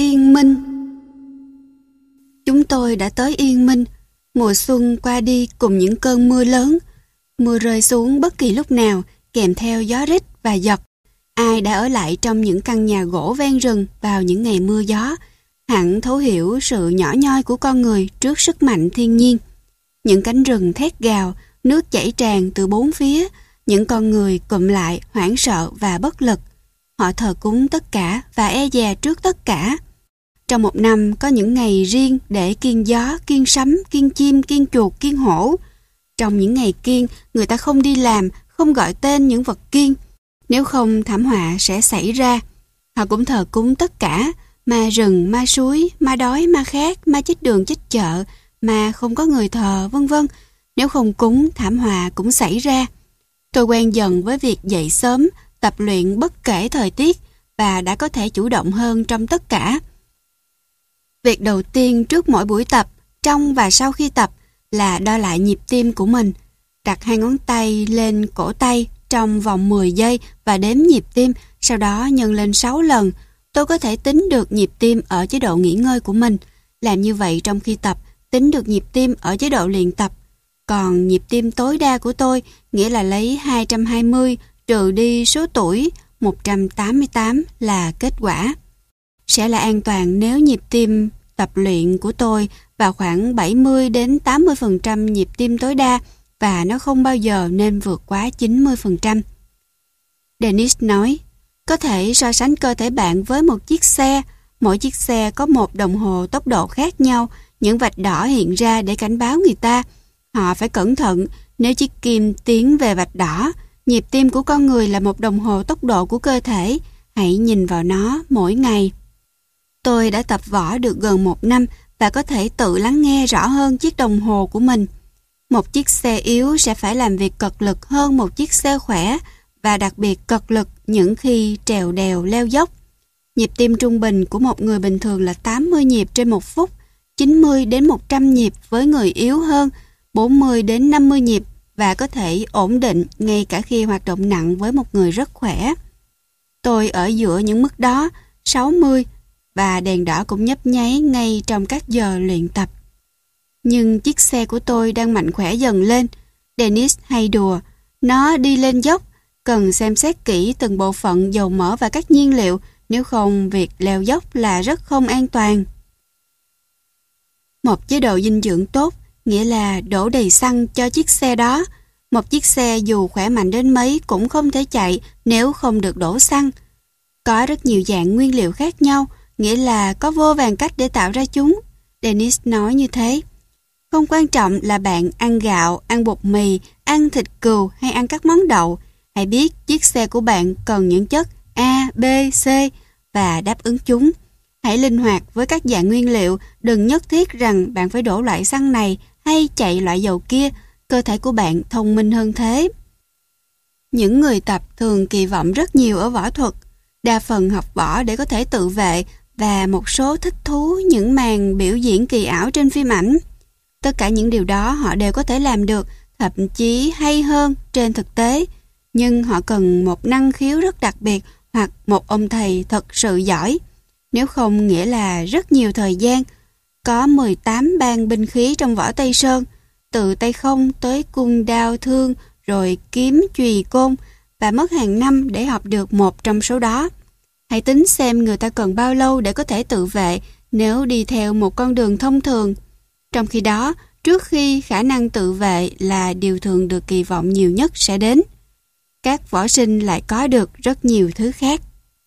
Yên Minh. Chúng tôi đã tới Yên Minh. Mùa xuân qua đi cùng những cơn mưa lớn. Mưa rơi xuống bất kỳ lúc nào, kèm theo gió rít và giật. Ai đã ở lại trong những căn nhà gỗ ven rừng vào những ngày mưa gió, hẳn thấu hiểu sự nhỏ nhoi của con người trước sức mạnh thiên nhiên. Những cánh rừng thét gào, nước chảy tràn từ bốn phía, những con người cụm lại hoảng sợ và bất lực. Họ thờ cúng tất cả và e dè trước tất cả. Trong một năm có những ngày riêng để kiêng gió, kiêng sấm, kiêng chim, kiêng chuột, kiêng hổ. Trong những ngày kiêng, người ta không đi làm, không gọi tên những vật kiêng. Nếu không, thảm họa sẽ xảy ra. Họ cũng thờ cúng tất cả, ma rừng, ma suối, ma đói, ma khát, ma chết đường chết chợ, ma không có người thờ, vân vân. Nếu không cúng, thảm họa cũng xảy ra. Tôi quen dần với việc dậy sớm, tập luyện bất kể thời tiết và đã có thể chủ động hơn trong tất cả. Việc đầu tiên trước mỗi buổi tập, trong và sau khi tập là đo lại nhịp tim của mình. Đặt 2 ngón tay lên cổ tay trong vòng 10 giây và đếm nhịp tim, sau đó nhân lên 6 lần. Tôi có thể tính được nhịp tim ở chế độ nghỉ ngơi của mình. Làm như vậy trong khi tập, tính được nhịp tim ở chế độ luyện tập. Còn nhịp tim tối đa của tôi, nghĩa là lấy 220 trừ đi số tuổi, 188 là kết quả. Sẽ là an toàn nếu nhịp tim tập luyện của tôi vào khoảng 70 đến 80% nhịp tim tối đa và nó không bao giờ nên vượt quá 90%. Dennis nói, có thể so sánh cơ thể bạn với một chiếc xe. Mỗi chiếc xe có một đồng hồ tốc độ khác nhau, những vạch đỏ hiện ra để cảnh báo người ta. Họ phải cẩn thận, nếu chiếc kim tiến về vạch đỏ, nhịp tim của con người là một đồng hồ tốc độ của cơ thể. Hãy nhìn vào nó mỗi ngày. Tôi đã tập võ được gần 1 năm và có thể tự lắng nghe rõ hơn chiếc đồng hồ của mình. Một chiếc xe yếu sẽ phải làm việc cật lực hơn một chiếc xe khỏe và đặc biệt cật lực những khi trèo đèo leo dốc. Nhịp tim trung bình của một người bình thường là 80 nhịp trên 1 phút, 90 đến 100 nhịp với người yếu hơn, 40 đến 50 nhịp và có thể ổn định ngay cả khi hoạt động nặng với một người rất khỏe. Tôi ở giữa những mức đó, 60, và đèn đỏ cũng nhấp nháy ngay trong các giờ luyện tập. Nhưng chiếc xe của tôi đang mạnh khỏe dần lên. Dennis hay đùa, nó đi lên dốc, cần xem xét kỹ từng bộ phận dầu mỡ và các nhiên liệu, nếu không việc leo dốc là rất không an toàn. Một chế độ dinh dưỡng tốt nghĩa là đổ đầy xăng cho chiếc xe đó. Một chiếc xe dù khỏe mạnh đến mấy cũng không thể chạy nếu không được đổ xăng. Có rất nhiều dạng nguyên liệu khác nhau, nghĩa là có vô vàn cách để tạo ra chúng. Dennis nói như thế. Không quan trọng là bạn ăn gạo, ăn bột mì, ăn thịt cừu hay ăn các món đậu. Hãy biết chiếc xe của bạn cần những chất A, B, C và đáp ứng chúng. Hãy linh hoạt với các dạng nguyên liệu, đừng nhất thiết rằng bạn phải đổ loại xăng này hay chạy loại dầu kia. Cơ thể của bạn thông minh hơn thế. Những người tập thường kỳ vọng rất nhiều ở võ thuật. Đa phần học võ để có thể tự vệ và một số thích thú những màn biểu diễn kỳ ảo trên phim ảnh. Tất cả những điều đó họ đều có thể làm được, thậm chí hay hơn trên thực tế. Nhưng họ cần một năng khiếu rất đặc biệt hoặc một ông thầy thật sự giỏi. Nếu không nghĩa là rất nhiều thời gian. Có 18 bang binh khí trong võ Tây Sơn, từ tay không tới cung đao thương, rồi kiếm chùy côn, và mất hàng năm để học được một trong số đó. Hãy tính xem người ta cần bao lâu để có thể tự vệ nếu đi theo một con đường thông thường. Trong khi đó, trước khi khả năng tự vệ là điều thường được kỳ vọng nhiều nhất sẽ đến, các võ sinh lại có được rất nhiều thứ khác.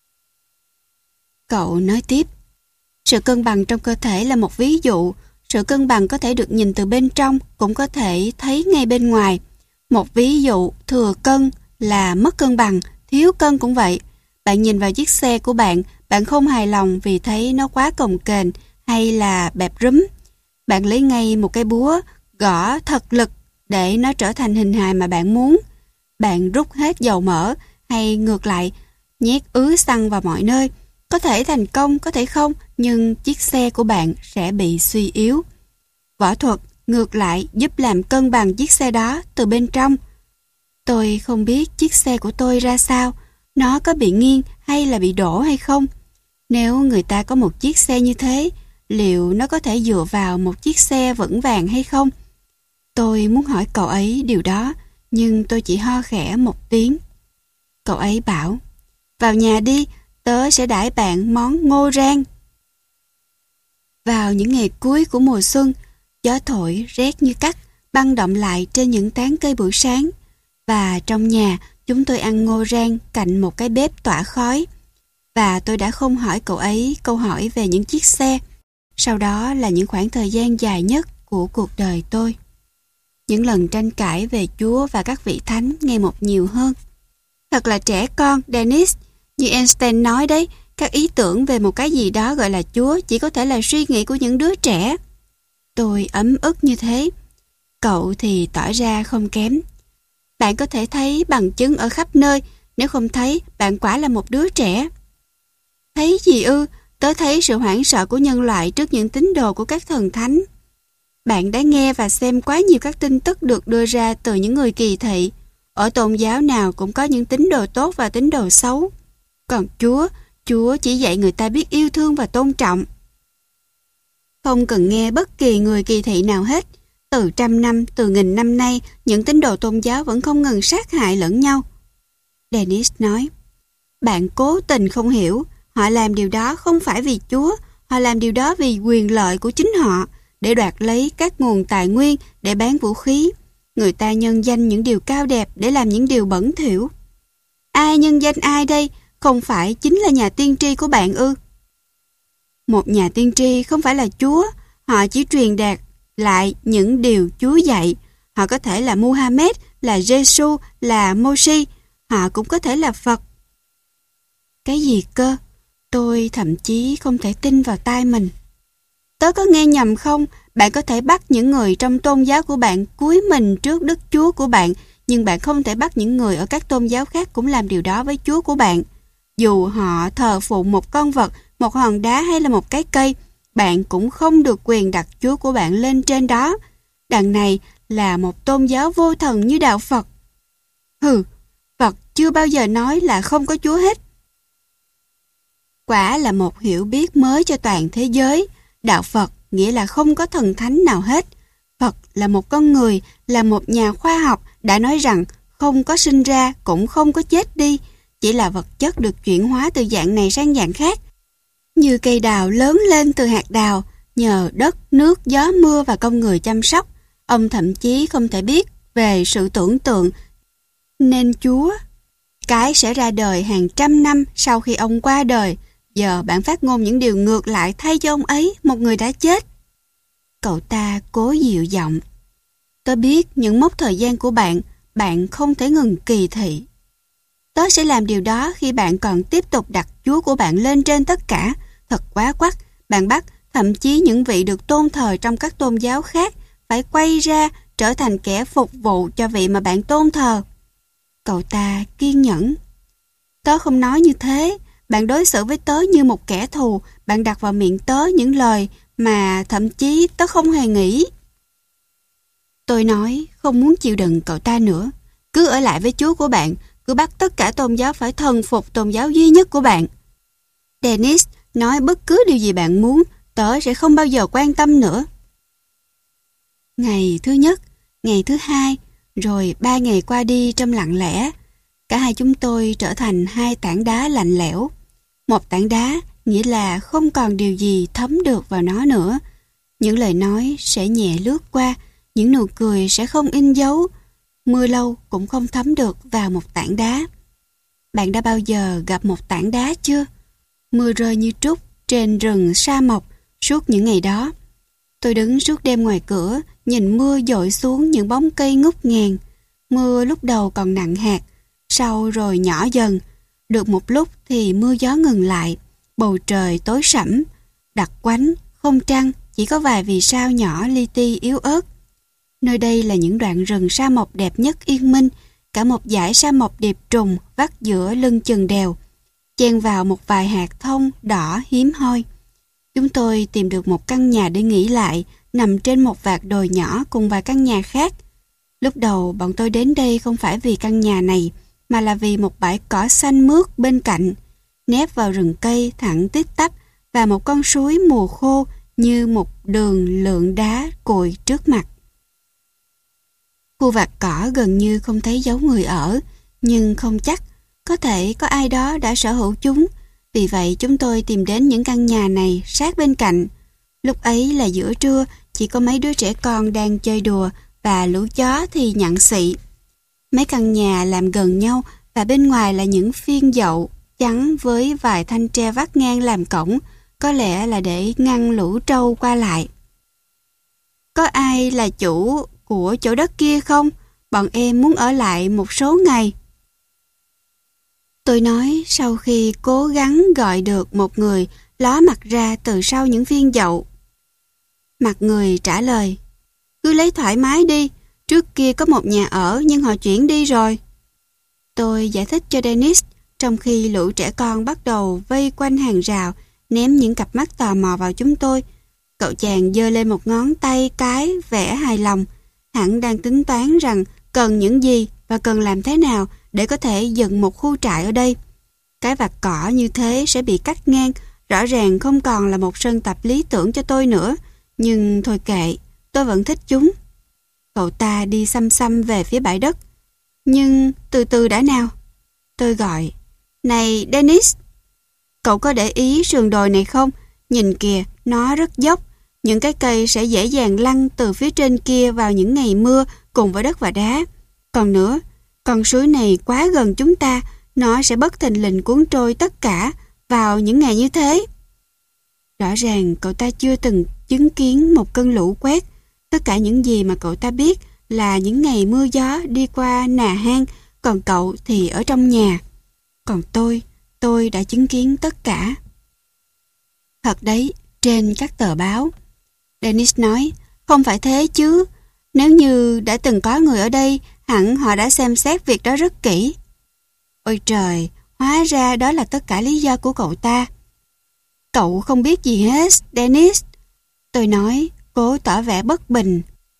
Cậu nói tiếp, sự cân bằng trong cơ thể là một ví dụ. Sự cân bằng có thể được nhìn từ bên trong, cũng có thể thấy ngay bên ngoài. Một ví dụ thừa cân là mất cân bằng, thiếu cân cũng vậy. Bạn nhìn vào chiếc xe của bạn, bạn không hài lòng vì thấy nó quá cồng kềnh hay là bẹp rúm. Bạn lấy ngay một cái búa, gõ thật lực để nó trở thành hình hài mà bạn muốn. Bạn rút hết dầu mỡ hay ngược lại, nhét ứ xăng vào mọi nơi. Có thể thành công, có thể không, nhưng chiếc xe của bạn sẽ bị suy yếu. Võ thuật, ngược lại, giúp làm cân bằng chiếc xe đó từ bên trong. Tôi không biết chiếc xe của tôi ra sao, nó có bị nghiêng hay là bị đổ hay không. Nếu người ta có một chiếc xe như thế, liệu nó có thể dựa vào một chiếc xe vững vàng hay không? Tôi muốn hỏi cậu ấy điều đó, nhưng tôi chỉ ho khẽ một tiếng. Cậu ấy bảo, vào nhà đi, tớ sẽ đãi bạn món ngô rang. Vào những ngày cuối của mùa xuân, gió thổi rét như cắt, băng đọng lại trên những tán cây buổi sáng. Và trong nhà, chúng tôi ăn ngô rang cạnh một cái bếp tỏa khói. Và tôi đã không hỏi cậu ấy câu hỏi về những chiếc xe. Sau đó là những khoảng thời gian dài nhất của cuộc đời tôi. Những lần tranh cãi về Chúa và các vị thánh ngày một nhiều hơn. Thật là trẻ con, Dennis. Như Einstein nói đấy, các ý tưởng về một cái gì đó gọi là Chúa chỉ có thể là suy nghĩ của những đứa trẻ. Tôi ấm ức như thế. Cậu thì tỏ ra không kém. Bạn có thể thấy bằng chứng ở khắp nơi, nếu không thấy, bạn quả là một đứa trẻ. Thấy gì ư? Tớ thấy sự hoảng sợ của nhân loại trước những tín đồ của các thần thánh. Bạn đã nghe và xem quá nhiều các tin tức được đưa ra từ những người kỳ thị. Ở tôn giáo nào cũng có những tín đồ tốt và tín đồ xấu. Còn Chúa chỉ dạy người ta biết yêu thương và tôn trọng. Không cần nghe bất kỳ người kỳ thị nào hết. Từ trăm năm, từ nghìn năm nay, những tín đồ tôn giáo vẫn không ngừng sát hại lẫn nhau. Dennis nói, bạn cố tình không hiểu. Họ làm điều đó không phải vì Chúa, họ làm điều đó vì quyền lợi của chính họ, để đoạt lấy các nguồn tài nguyên, để bán vũ khí. Người ta nhân danh những điều cao đẹp để làm những điều bẩn thỉu. Ai nhân danh ai đây? Không phải chính là nhà tiên tri của bạn ư? Một nhà tiên tri không phải là Chúa, họ chỉ truyền đạt lại những điều Chúa dạy. Họ có thể là Muhammad, là Giêsu, là Mô-si, họ cũng có thể là Phật. Cái gì cơ? Tôi thậm chí không thể tin vào tai mình. Tớ có nghe nhầm không? Bạn có thể bắt những người trong tôn giáo của bạn cúi mình trước Đức Chúa của bạn, nhưng bạn không thể bắt những người ở các tôn giáo khác cũng làm điều đó với Chúa của bạn. Dù họ thờ phụng một con vật, một hòn đá hay là một cái cây, bạn cũng không được quyền đặt Chúa của bạn lên trên đó. Đằng này là một tôn giáo vô thần như đạo Phật. Hừ, Phật chưa bao giờ nói là không có Chúa hết. Quả là một hiểu biết mới cho toàn thế giới. Đạo Phật nghĩa là không có thần thánh nào hết. Phật là một con người, là một nhà khoa học đã nói rằng không có sinh ra cũng không có chết đi, chỉ là vật chất được chuyển hóa từ dạng này sang dạng khác. Như cây đào lớn lên từ hạt đào, nhờ đất, nước, gió mưa và con người chăm sóc. Ông thậm chí không thể biết về sự tưởng tượng nên Chúa. Cái sẽ ra đời hàng trăm năm sau khi ông qua đời. Giờ bạn phát ngôn những điều ngược lại thay cho ông ấy, một người đã chết. Cậu ta cố dịu giọng. Tớ biết những mốc thời gian của bạn, bạn không thể ngừng kỳ thị. Tớ sẽ làm điều đó khi bạn còn tiếp tục đặt Chúa của bạn lên trên tất cả. Thật quá quắt, bạn bắt thậm chí những vị được tôn thờ trong các tôn giáo khác phải quay ra trở thành kẻ phục vụ cho vị mà bạn tôn thờ. Cậu ta kiên nhẫn. Tớ không nói như thế. Bạn đối xử với tớ như một kẻ thù. Bạn đặt vào miệng tớ những lời mà thậm chí tớ không hề nghĩ. Tôi nói không muốn chịu đựng cậu ta nữa. Cứ ở lại với Chúa của bạn. Cứ bắt tất cả tôn giáo phải thần phục tôn giáo duy nhất của bạn. Dennis, nói bất cứ điều gì bạn muốn, tớ sẽ không bao giờ quan tâm nữa. Ngày thứ nhất, ngày thứ hai, rồi 3 ngày qua đi trong lặng lẽ. Cả hai chúng tôi trở thành hai tảng đá lạnh lẽo. Một tảng đá nghĩa là không còn điều gì thấm được vào nó nữa. Những lời nói sẽ nhẹ lướt qua, những nụ cười sẽ không in dấu. Mưa lâu cũng không thấm được vào một tảng đá. Bạn đã bao giờ gặp một tảng đá chưa? Mưa rơi như trút trên rừng sa mộc suốt những ngày đó. Tôi đứng suốt đêm ngoài cửa, nhìn mưa dội xuống những bóng cây ngút ngàn. Mưa lúc đầu còn nặng hạt, sau rồi nhỏ dần. Được một lúc thì mưa gió ngừng lại, bầu trời tối sẫm, đặc quánh, không trăng, chỉ có vài vì sao nhỏ li ti yếu ớt. Nơi đây là những đoạn rừng sa mộc đẹp nhất Yên Minh, cả một dải sa mộc điệp trùng vắt giữa lưng chừng đèo, chen vào một vài hạt thông đỏ hiếm hoi. Chúng tôi tìm được một căn nhà để nghỉ lại, nằm trên một vạt đồi nhỏ cùng vài căn nhà khác. Lúc đầu bọn tôi đến đây không phải vì căn nhà này, mà là vì một bãi cỏ xanh mướt bên cạnh. nép vào rừng cây thẳng tít tắp và một con suối mùa khô như một đường lượn đá cội trước mặt. Khu vạt cỏ gần như không thấy dấu người ở, nhưng không chắc, có thể có ai đó đã sở hữu chúng. Vì vậy chúng tôi tìm đến những căn nhà này sát bên cạnh. Lúc ấy là giữa trưa, chỉ có mấy đứa trẻ con đang chơi đùa và lũ chó thì nhặn xị. Mấy căn nhà làm gần nhau và bên ngoài là những phiên dậu trắng với vài thanh tre vắt ngang làm cổng, có lẽ là để ngăn lũ trâu qua lại. Có ai là chủ của chỗ đất kia không? Bọn em muốn ở lại một số ngày. Tôi nói sau khi cố gắng gọi được một người ló mặt ra từ sau những phiên dậu. Mặt người trả lời, cứ lấy thoải mái đi, trước kia có một nhà ở nhưng họ chuyển đi rồi. Tôi giải thích cho Dennis, trong khi lũ trẻ con bắt đầu vây quanh hàng rào, ném những cặp mắt tò mò vào chúng tôi. Cậu chàng giơ lên một ngón tay cái vẻ hài lòng, hẳn đang tính toán rằng cần những gì và cần làm thế nào để có thể dựng một khu trại ở đây. Cái vạt cỏ như thế sẽ bị cắt ngang, rõ ràng không còn là một sân tập lý tưởng cho tôi nữa, nhưng thôi kệ, tôi vẫn thích chúng. Cậu ta đi xăm xăm về phía bãi đất. Nhưng từ từ đã nào. Tôi gọi, này Dennis, cậu có để ý sườn đồi này không? Nhìn kìa, nó rất dốc. Những cái cây sẽ dễ dàng lăn từ phía trên kia vào những ngày mưa cùng với đất và đá. Còn nữa, con suối này quá gần chúng ta, nó sẽ bất thình lình cuốn trôi tất cả vào những ngày như thế. Rõ ràng cậu ta chưa từng chứng kiến một cơn lũ quét. Tất cả những gì mà cậu ta biết là những ngày mưa gió đi qua nà hang, còn cậu thì ở trong nhà. Còn tôi đã chứng kiến tất cả. Thật đấy, trên các tờ báo. Dennis nói, không phải thế chứ. Nếu như đã từng có người ở đây, hẳn họ đã xem xét việc đó rất kỹ. Ôi trời, hóa ra đó là tất cả lý do của cậu ta. Cậu không biết gì hết, Dennis. Tôi nói, cố tỏ vẻ bất bình.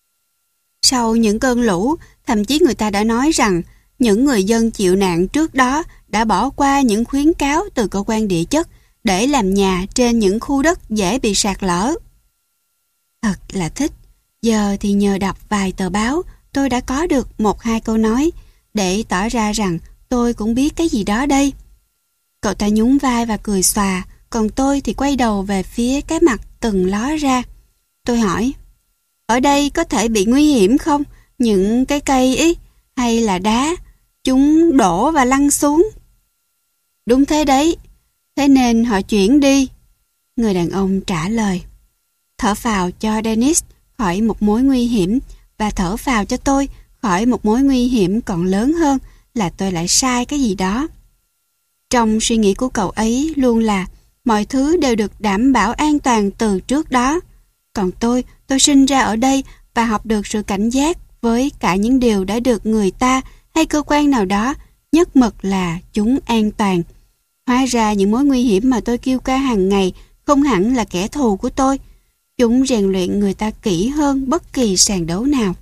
Sau những cơn lũ, thậm chí người ta đã nói rằng những người dân chịu nạn trước đó đã bỏ qua những khuyến cáo từ cơ quan địa chất để làm nhà trên những khu đất dễ bị sạt lở. Thật là thích. Giờ thì nhờ đọc vài tờ báo, tôi đã có được 1-2 câu nói để tỏ ra rằng tôi cũng biết cái gì đó đây. Cậu ta nhún vai và cười xòa, còn tôi thì quay đầu về phía cái mặt từng ló ra. Tôi hỏi, ở đây có thể bị nguy hiểm không? Những cái cây ý, hay là đá, chúng đổ và lăn xuống. Đúng thế đấy, thế nên họ chuyển đi. Người đàn ông trả lời. Thở phào cho Dennis khỏi một mối nguy hiểm và thở phào cho tôi khỏi một mối nguy hiểm còn lớn hơn là tôi lại sai cái gì đó. Trong suy nghĩ của cậu ấy luôn là mọi thứ đều được đảm bảo an toàn từ trước đó. Còn tôi sinh ra ở đây và học được sự cảnh giác với cả những điều đã được người ta hay cơ quan nào đó nhất mực là chúng an toàn. Hóa ra những mối nguy hiểm mà tôi kêu ca hàng ngày không hẳn là kẻ thù của tôi. Chúng rèn luyện người ta kỹ hơn bất kỳ sàn đấu nào.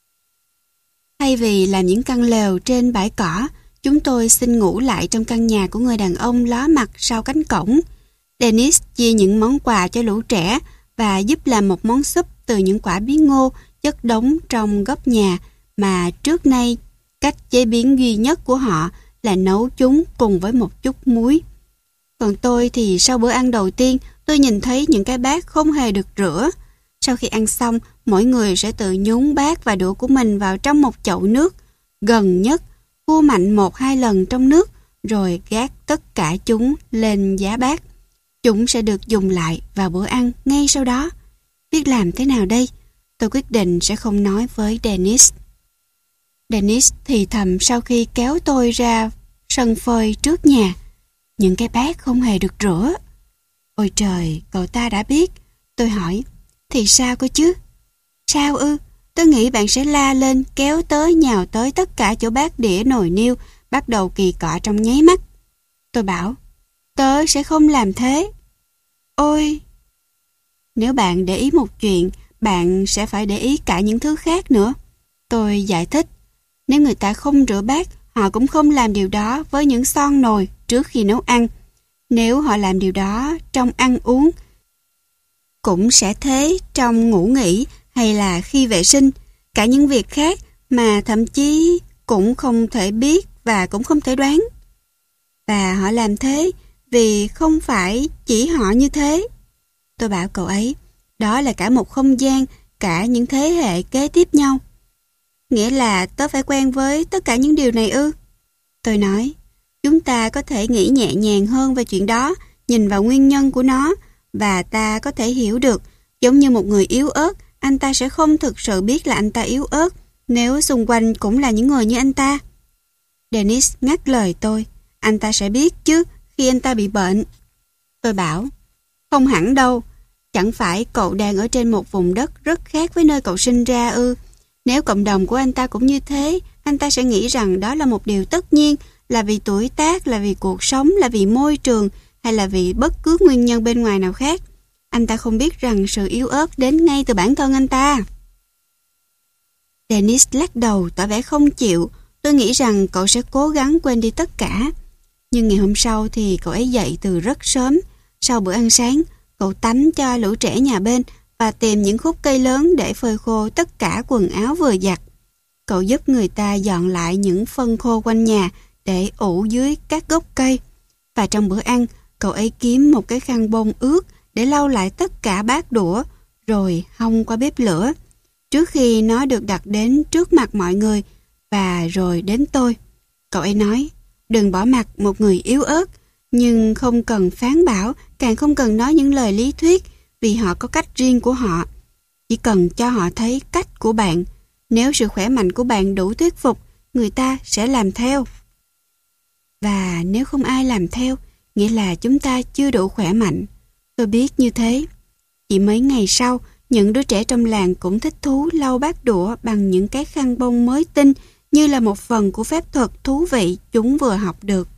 Thay vì làm những căn lều trên bãi cỏ, chúng tôi xin ngủ lại trong căn nhà của người đàn ông ló mặt sau cánh cổng. Dennis chia những món quà cho lũ trẻ và giúp làm một món súp từ những quả bí ngô chất đống trong góc nhà mà trước nay cách chế biến duy nhất của họ là nấu chúng cùng với một chút muối. Còn tôi thì sau bữa ăn đầu tiên, tôi nhìn thấy những cái bát không hề được rửa. Sau khi ăn xong, mỗi người sẽ tự nhúng bát và đũa của mình vào trong một chậu nước. Gần nhất, vua mạnh 1-2 lần trong nước, rồi gác tất cả chúng lên giá bát. Chúng sẽ được dùng lại vào bữa ăn ngay sau đó. Biết làm thế nào đây? Tôi quyết định sẽ không nói với Dennis. Dennis thì thầm sau khi kéo tôi ra sân phơi trước nhà. Những cái bát không hề được rửa. Ôi trời, cậu ta đã biết. Tôi hỏi, thì sao cơ chứ? Sao ư? Tôi nghĩ bạn sẽ la lên, kéo tới nhào tới tất cả chỗ bát đĩa nồi niêu, bắt đầu kỳ cọ trong nháy mắt. Tôi bảo, tớ sẽ không làm thế. Ôi! Nếu bạn để ý một chuyện, bạn sẽ phải để ý cả những thứ khác nữa. Tôi giải thích, nếu người ta không rửa bát, họ cũng không làm điều đó với những son nồi trước khi nấu ăn. Nếu họ làm điều đó trong ăn uống, cũng sẽ thế trong ngủ nghỉ hay là khi vệ sinh, cả những việc khác mà thậm chí cũng không thể biết và cũng không thể đoán. Và họ làm thế vì không phải chỉ họ như thế. Tôi bảo cậu ấy, đó là cả một không gian, cả những thế hệ kế tiếp nhau. Nghĩa là tớ phải quen với tất cả những điều này ư? Tôi nói, chúng ta có thể nghĩ nhẹ nhàng hơn về chuyện đó, nhìn vào nguyên nhân của nó, và ta có thể hiểu được, giống như một người yếu ớt, anh ta sẽ không thực sự biết là anh ta yếu ớt, nếu xung quanh cũng là những người như anh ta. Dennis ngắt lời tôi, anh ta sẽ biết chứ, khi anh ta bị bệnh. Tôi bảo, không hẳn đâu, chẳng phải cậu đang ở trên một vùng đất rất khác với nơi cậu sinh ra ư? Nếu cộng đồng của anh ta cũng như thế, anh ta sẽ nghĩ rằng đó là một điều tất nhiên, là vì tuổi tác, là vì cuộc sống, là vì môi trường, hay là vì bất cứ nguyên nhân bên ngoài nào khác. Anh ta không biết rằng sự yếu ớt đến ngay từ bản thân anh ta. Dennis lắc đầu tỏ vẻ không chịu. Tôi nghĩ rằng cậu sẽ cố gắng quên đi tất cả. Nhưng ngày hôm sau thì cậu ấy dậy từ rất sớm. Sau bữa ăn sáng, cậu tắm cho lũ trẻ nhà bên và tìm những khúc cây lớn để phơi khô tất cả quần áo vừa giặt. Cậu giúp người ta dọn lại những phân khô quanh nhà để ủ dưới các gốc cây. Và trong bữa ăn, cậu ấy kiếm một cái khăn bông ướt để lau lại tất cả bát đũa, rồi hong qua bếp lửa, trước khi nó được đặt đến trước mặt mọi người và rồi đến tôi. Cậu ấy nói, đừng bỏ mặc một người yếu ớt, nhưng không cần phán bảo, càng không cần nói những lời lý thuyết, vì họ có cách riêng của họ. Chỉ cần cho họ thấy cách của bạn. Nếu sự khỏe mạnh của bạn đủ thuyết phục, người ta sẽ làm theo. Và nếu không ai làm theo, nghĩa là chúng ta chưa đủ khỏe mạnh. Tôi biết như thế. Chỉ mấy ngày sau, những đứa trẻ trong làng cũng thích thú lau bát đũa bằng những cái khăn bông mới tinh, như là một phần của phép thuật thú vị chúng vừa học được.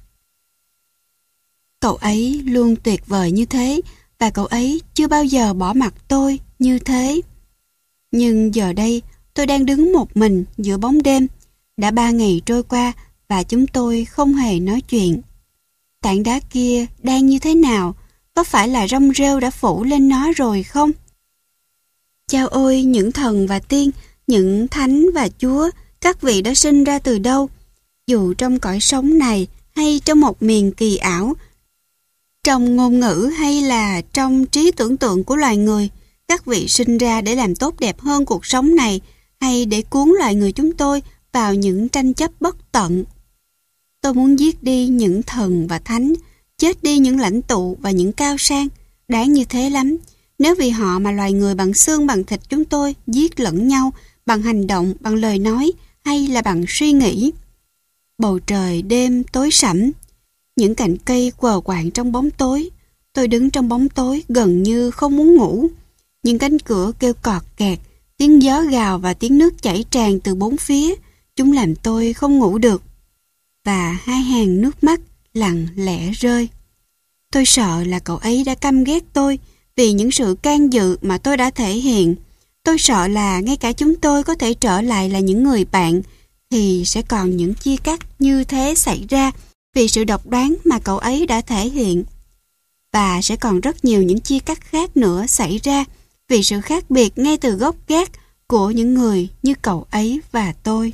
Cậu ấy luôn tuyệt vời như thế, và cậu ấy chưa bao giờ bỏ mặc tôi như thế. Nhưng giờ đây, tôi đang đứng một mình giữa bóng đêm. Đã 3 ngày trôi qua và chúng tôi không hề nói chuyện. Tảng đá kia đang như thế nào? Có phải là rong rêu đã phủ lên nó rồi không? Chao ôi, những thần và tiên, những thánh và chúa, các vị đã sinh ra từ đâu? Dù trong cõi sống này hay trong một miền kỳ ảo, trong ngôn ngữ hay là trong trí tưởng tượng của loài người, các vị sinh ra để làm tốt đẹp hơn cuộc sống này hay để cuốn loài người chúng tôi vào những tranh chấp bất tận. Tôi muốn giết đi những thần và thánh, chết đi những lãnh tụ và những cao sang. Đáng như thế lắm. Nếu vì họ mà loài người bằng xương bằng thịt chúng tôi giết lẫn nhau bằng hành động, bằng lời nói hay là bằng suy nghĩ. Bầu trời đêm tối sẫm, những cành cây quờ quạng trong bóng tối. Tôi đứng trong bóng tối gần như không muốn ngủ. Những cánh cửa kêu cọt kẹt, tiếng gió gào và tiếng nước chảy tràn từ bốn phía. Chúng làm tôi không ngủ được. Và hai hàng nước mắt lặng lẽ rơi. Tôi sợ là cậu ấy đã căm ghét tôi vì những sự can dự mà tôi đã thể hiện. Tôi sợ là ngay cả chúng tôi có thể trở lại là những người bạn, thì sẽ còn những chia cắt như thế xảy ra vì sự độc đoán mà cậu ấy đã thể hiện. Và sẽ còn rất nhiều những chia cắt khác nữa xảy ra vì sự khác biệt ngay từ gốc gác của những người như cậu ấy và tôi.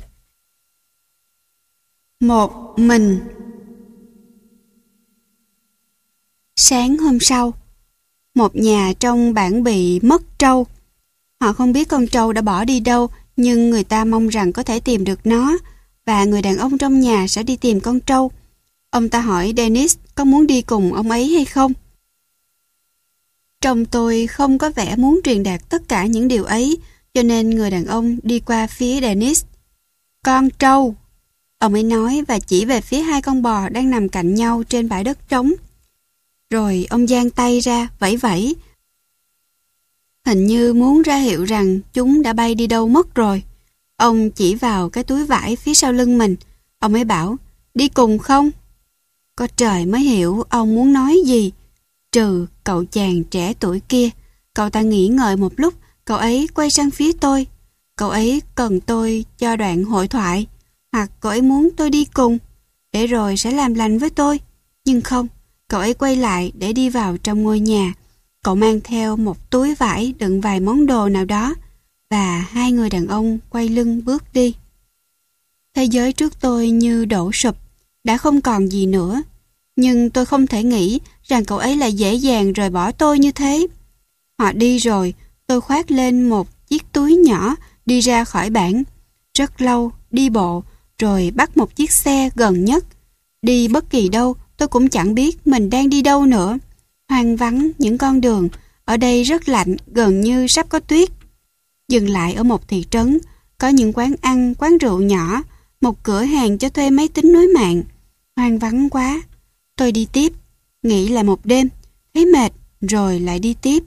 Một mình. Sáng hôm sau, một nhà trong bản bị mất trâu. Họ không biết con trâu đã bỏ đi đâu, nhưng người ta mong rằng có thể tìm được nó, và người đàn ông trong nhà sẽ đi tìm con trâu. Ông ta hỏi Dennis có muốn đi cùng ông ấy hay không. Trông tôi không có vẻ muốn truyền đạt tất cả những điều ấy, cho nên người đàn ông đi qua phía Dennis. Con trâu, ông ấy nói và chỉ về phía hai con bò đang nằm cạnh nhau trên bãi đất trống. Rồi ông giang tay ra, vẫy vẫy. Hình như muốn ra hiệu rằng chúng đã bay đi đâu mất rồi. Ông chỉ vào cái túi vải phía sau lưng mình. Ông ấy bảo, đi cùng không? Có trời mới hiểu ông muốn nói gì. Trừ cậu chàng trẻ tuổi kia. Cậu ta nghĩ ngợi một lúc, cậu ấy quay sang phía tôi. Cậu ấy cần tôi cho đoạn hội thoại, hoặc cậu ấy muốn tôi đi cùng, để rồi sẽ làm lành với tôi. Nhưng không, Cậu ấy quay lại để đi vào trong ngôi nhà. Cậu mang theo một túi vải đựng vài món đồ nào đó và hai người đàn ông quay lưng bước đi. Thế giới trước tôi như đổ sụp, đã không còn gì nữa. Nhưng tôi không thể nghĩ rằng cậu ấy lại dễ dàng rời bỏ tôi như thế. Họ đi rồi, tôi khoác lên một chiếc túi nhỏ đi ra khỏi bản. Rất lâu, đi bộ, rồi bắt một chiếc xe gần nhất. Đi bất kỳ đâu, tôi cũng chẳng biết mình đang đi đâu nữa. Hoang vắng những con đường, ở đây rất lạnh, gần như sắp có tuyết. Dừng lại ở một thị trấn, có những quán ăn, quán rượu nhỏ, một cửa hàng cho thuê máy tính nối mạng. Hoang vắng quá. Tôi đi tiếp, nghỉ lại một đêm, thấy mệt, rồi lại đi tiếp.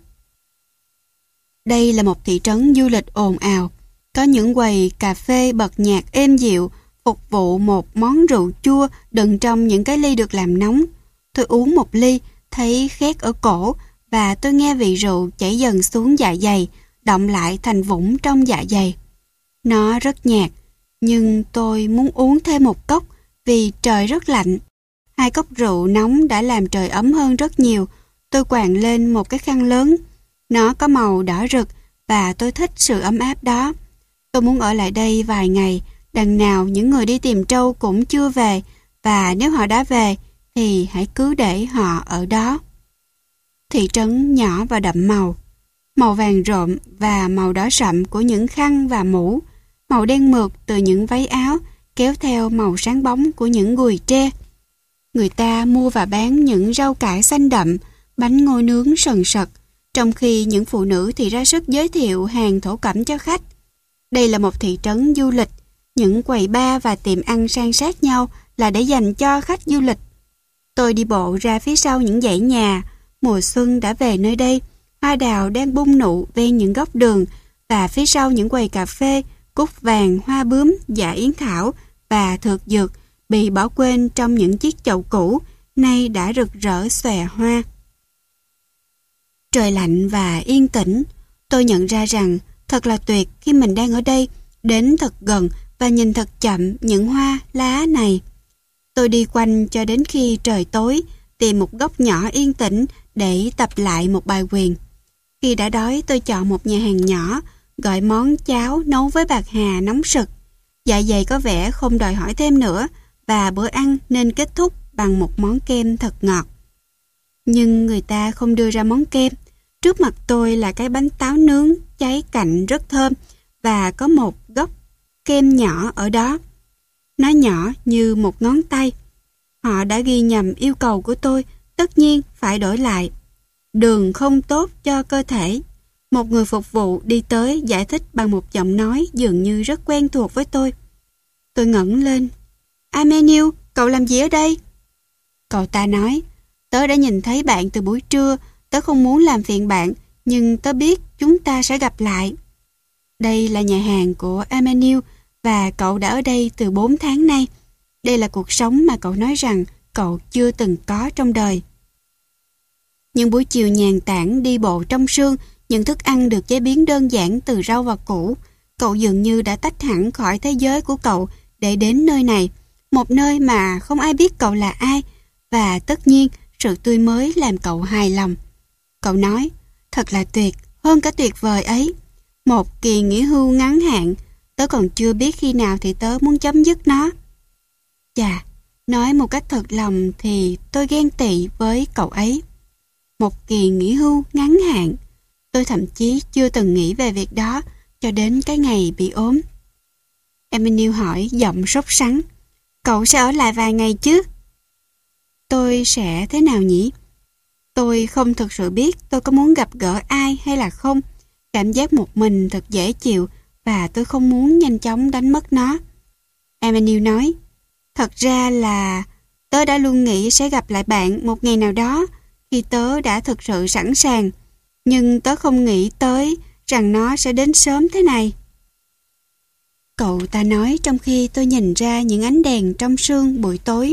Đây là một thị trấn du lịch ồn ào. Có những quầy cà phê bật nhạc êm dịu, phục vụ một món rượu chua đựng trong những cái ly được làm nóng. Tôi uống một ly, thấy khét ở cổ và tôi nghe vị rượu chảy dần xuống dạ dày, đọng lại thành vũng trong dạ dày. Nó rất nhạt, nhưng tôi muốn uống thêm một cốc vì trời rất lạnh. 2 cốc rượu nóng đã làm trời ấm hơn rất nhiều. Tôi quàng lên một cái khăn lớn. Nó có màu đỏ rực và tôi thích sự ấm áp đó. Tôi muốn ở lại đây vài ngày, đằng nào những người đi tìm trâu cũng chưa về, và nếu họ đã về thì hãy cứ để họ ở đó. Thị trấn nhỏ và đậm màu. Màu vàng rộm và màu đỏ sậm của những khăn và mũ, màu đen mượt từ những váy áo kéo theo màu sáng bóng của những gùi tre. Người ta mua và bán những rau cải xanh đậm, bánh ngô nướng sần sật, trong khi những phụ nữ thì ra sức giới thiệu hàng thổ cẩm cho khách. Đây là một thị trấn du lịch, những quầy bar và tiệm ăn san sát nhau là để dành cho khách du lịch. Tôi đi bộ ra phía sau những dãy nhà, mùa xuân đã về nơi đây, hoa đào đang bung nụ ven những góc đường, và phía sau những quầy cà phê, cúc vàng, hoa bướm, dạ yến thảo và thược dược bị bỏ quên trong những chiếc chậu cũ, nay đã rực rỡ xòe hoa. Trời lạnh và yên tĩnh, tôi nhận ra rằng thật là tuyệt khi mình đang ở đây, đến thật gần và nhìn thật chậm những hoa lá này. Tôi đi quanh cho đến khi trời tối, tìm một góc nhỏ yên tĩnh để tập lại một bài quyền. Khi đã đói, tôi chọn một nhà hàng nhỏ, gọi món cháo nấu với bạc hà nóng sực. Dạ dày có vẻ không đòi hỏi thêm nữa, và bữa ăn nên kết thúc bằng một món kem thật ngọt. Nhưng người ta không đưa ra món kem. Trước mặt tôi là cái bánh táo nướng cháy cạnh rất thơm, và có một góc kem nhỏ ở đó. Nó nhỏ như một ngón tay. Họ đã ghi nhầm yêu cầu của tôi, tất nhiên phải đổi lại. Đường không tốt cho cơ thể. Một người phục vụ đi tới giải thích bằng một giọng nói dường như rất quen thuộc với tôi. Tôi ngẩng lên. Emmanuel, cậu làm gì ở đây? Cậu ta nói, tớ đã nhìn thấy bạn từ buổi trưa, tớ không muốn làm phiền bạn, nhưng tớ biết chúng ta sẽ gặp lại. Đây là nhà hàng của Emmanuel và cậu đã ở đây từ 4 tháng nay. Đây là cuộc sống mà cậu nói rằng cậu chưa từng có trong đời. Những buổi chiều nhàn tản đi bộ trong sương, những thức ăn được chế biến đơn giản từ rau và củ. Cậu dường như đã tách hẳn khỏi thế giới của cậu để đến nơi này, một nơi mà không ai biết cậu là ai, và tất nhiên sự tươi mới làm cậu hài lòng. Cậu nói, thật là tuyệt, hơn cả tuyệt vời ấy. Một kỳ nghỉ hưu ngắn hạn, tớ còn chưa biết khi nào thì tớ muốn chấm dứt nó. Chà, nói một cách thật lòng thì tôi ghen tị với cậu ấy. Một kỳ nghỉ hưu ngắn hạn, tôi thậm chí chưa từng nghĩ về việc đó cho đến cái ngày bị ốm. Emmanuel hỏi giọng sốt sắng, cậu sẽ ở lại vài ngày chứ? Tôi sẽ thế nào nhỉ? Tôi không thực sự biết tôi có muốn gặp gỡ ai hay là không. Cảm giác một mình thật dễ chịu và tôi không muốn nhanh chóng đánh mất nó. Emmanuel nói, thật ra là tớ đã luôn nghĩ sẽ gặp lại bạn một ngày nào đó khi tớ đã thực sự sẵn sàng, nhưng tớ không nghĩ tới rằng nó sẽ đến sớm thế này. Cậu ta nói trong khi tôi nhìn ra những ánh đèn trong sương buổi tối.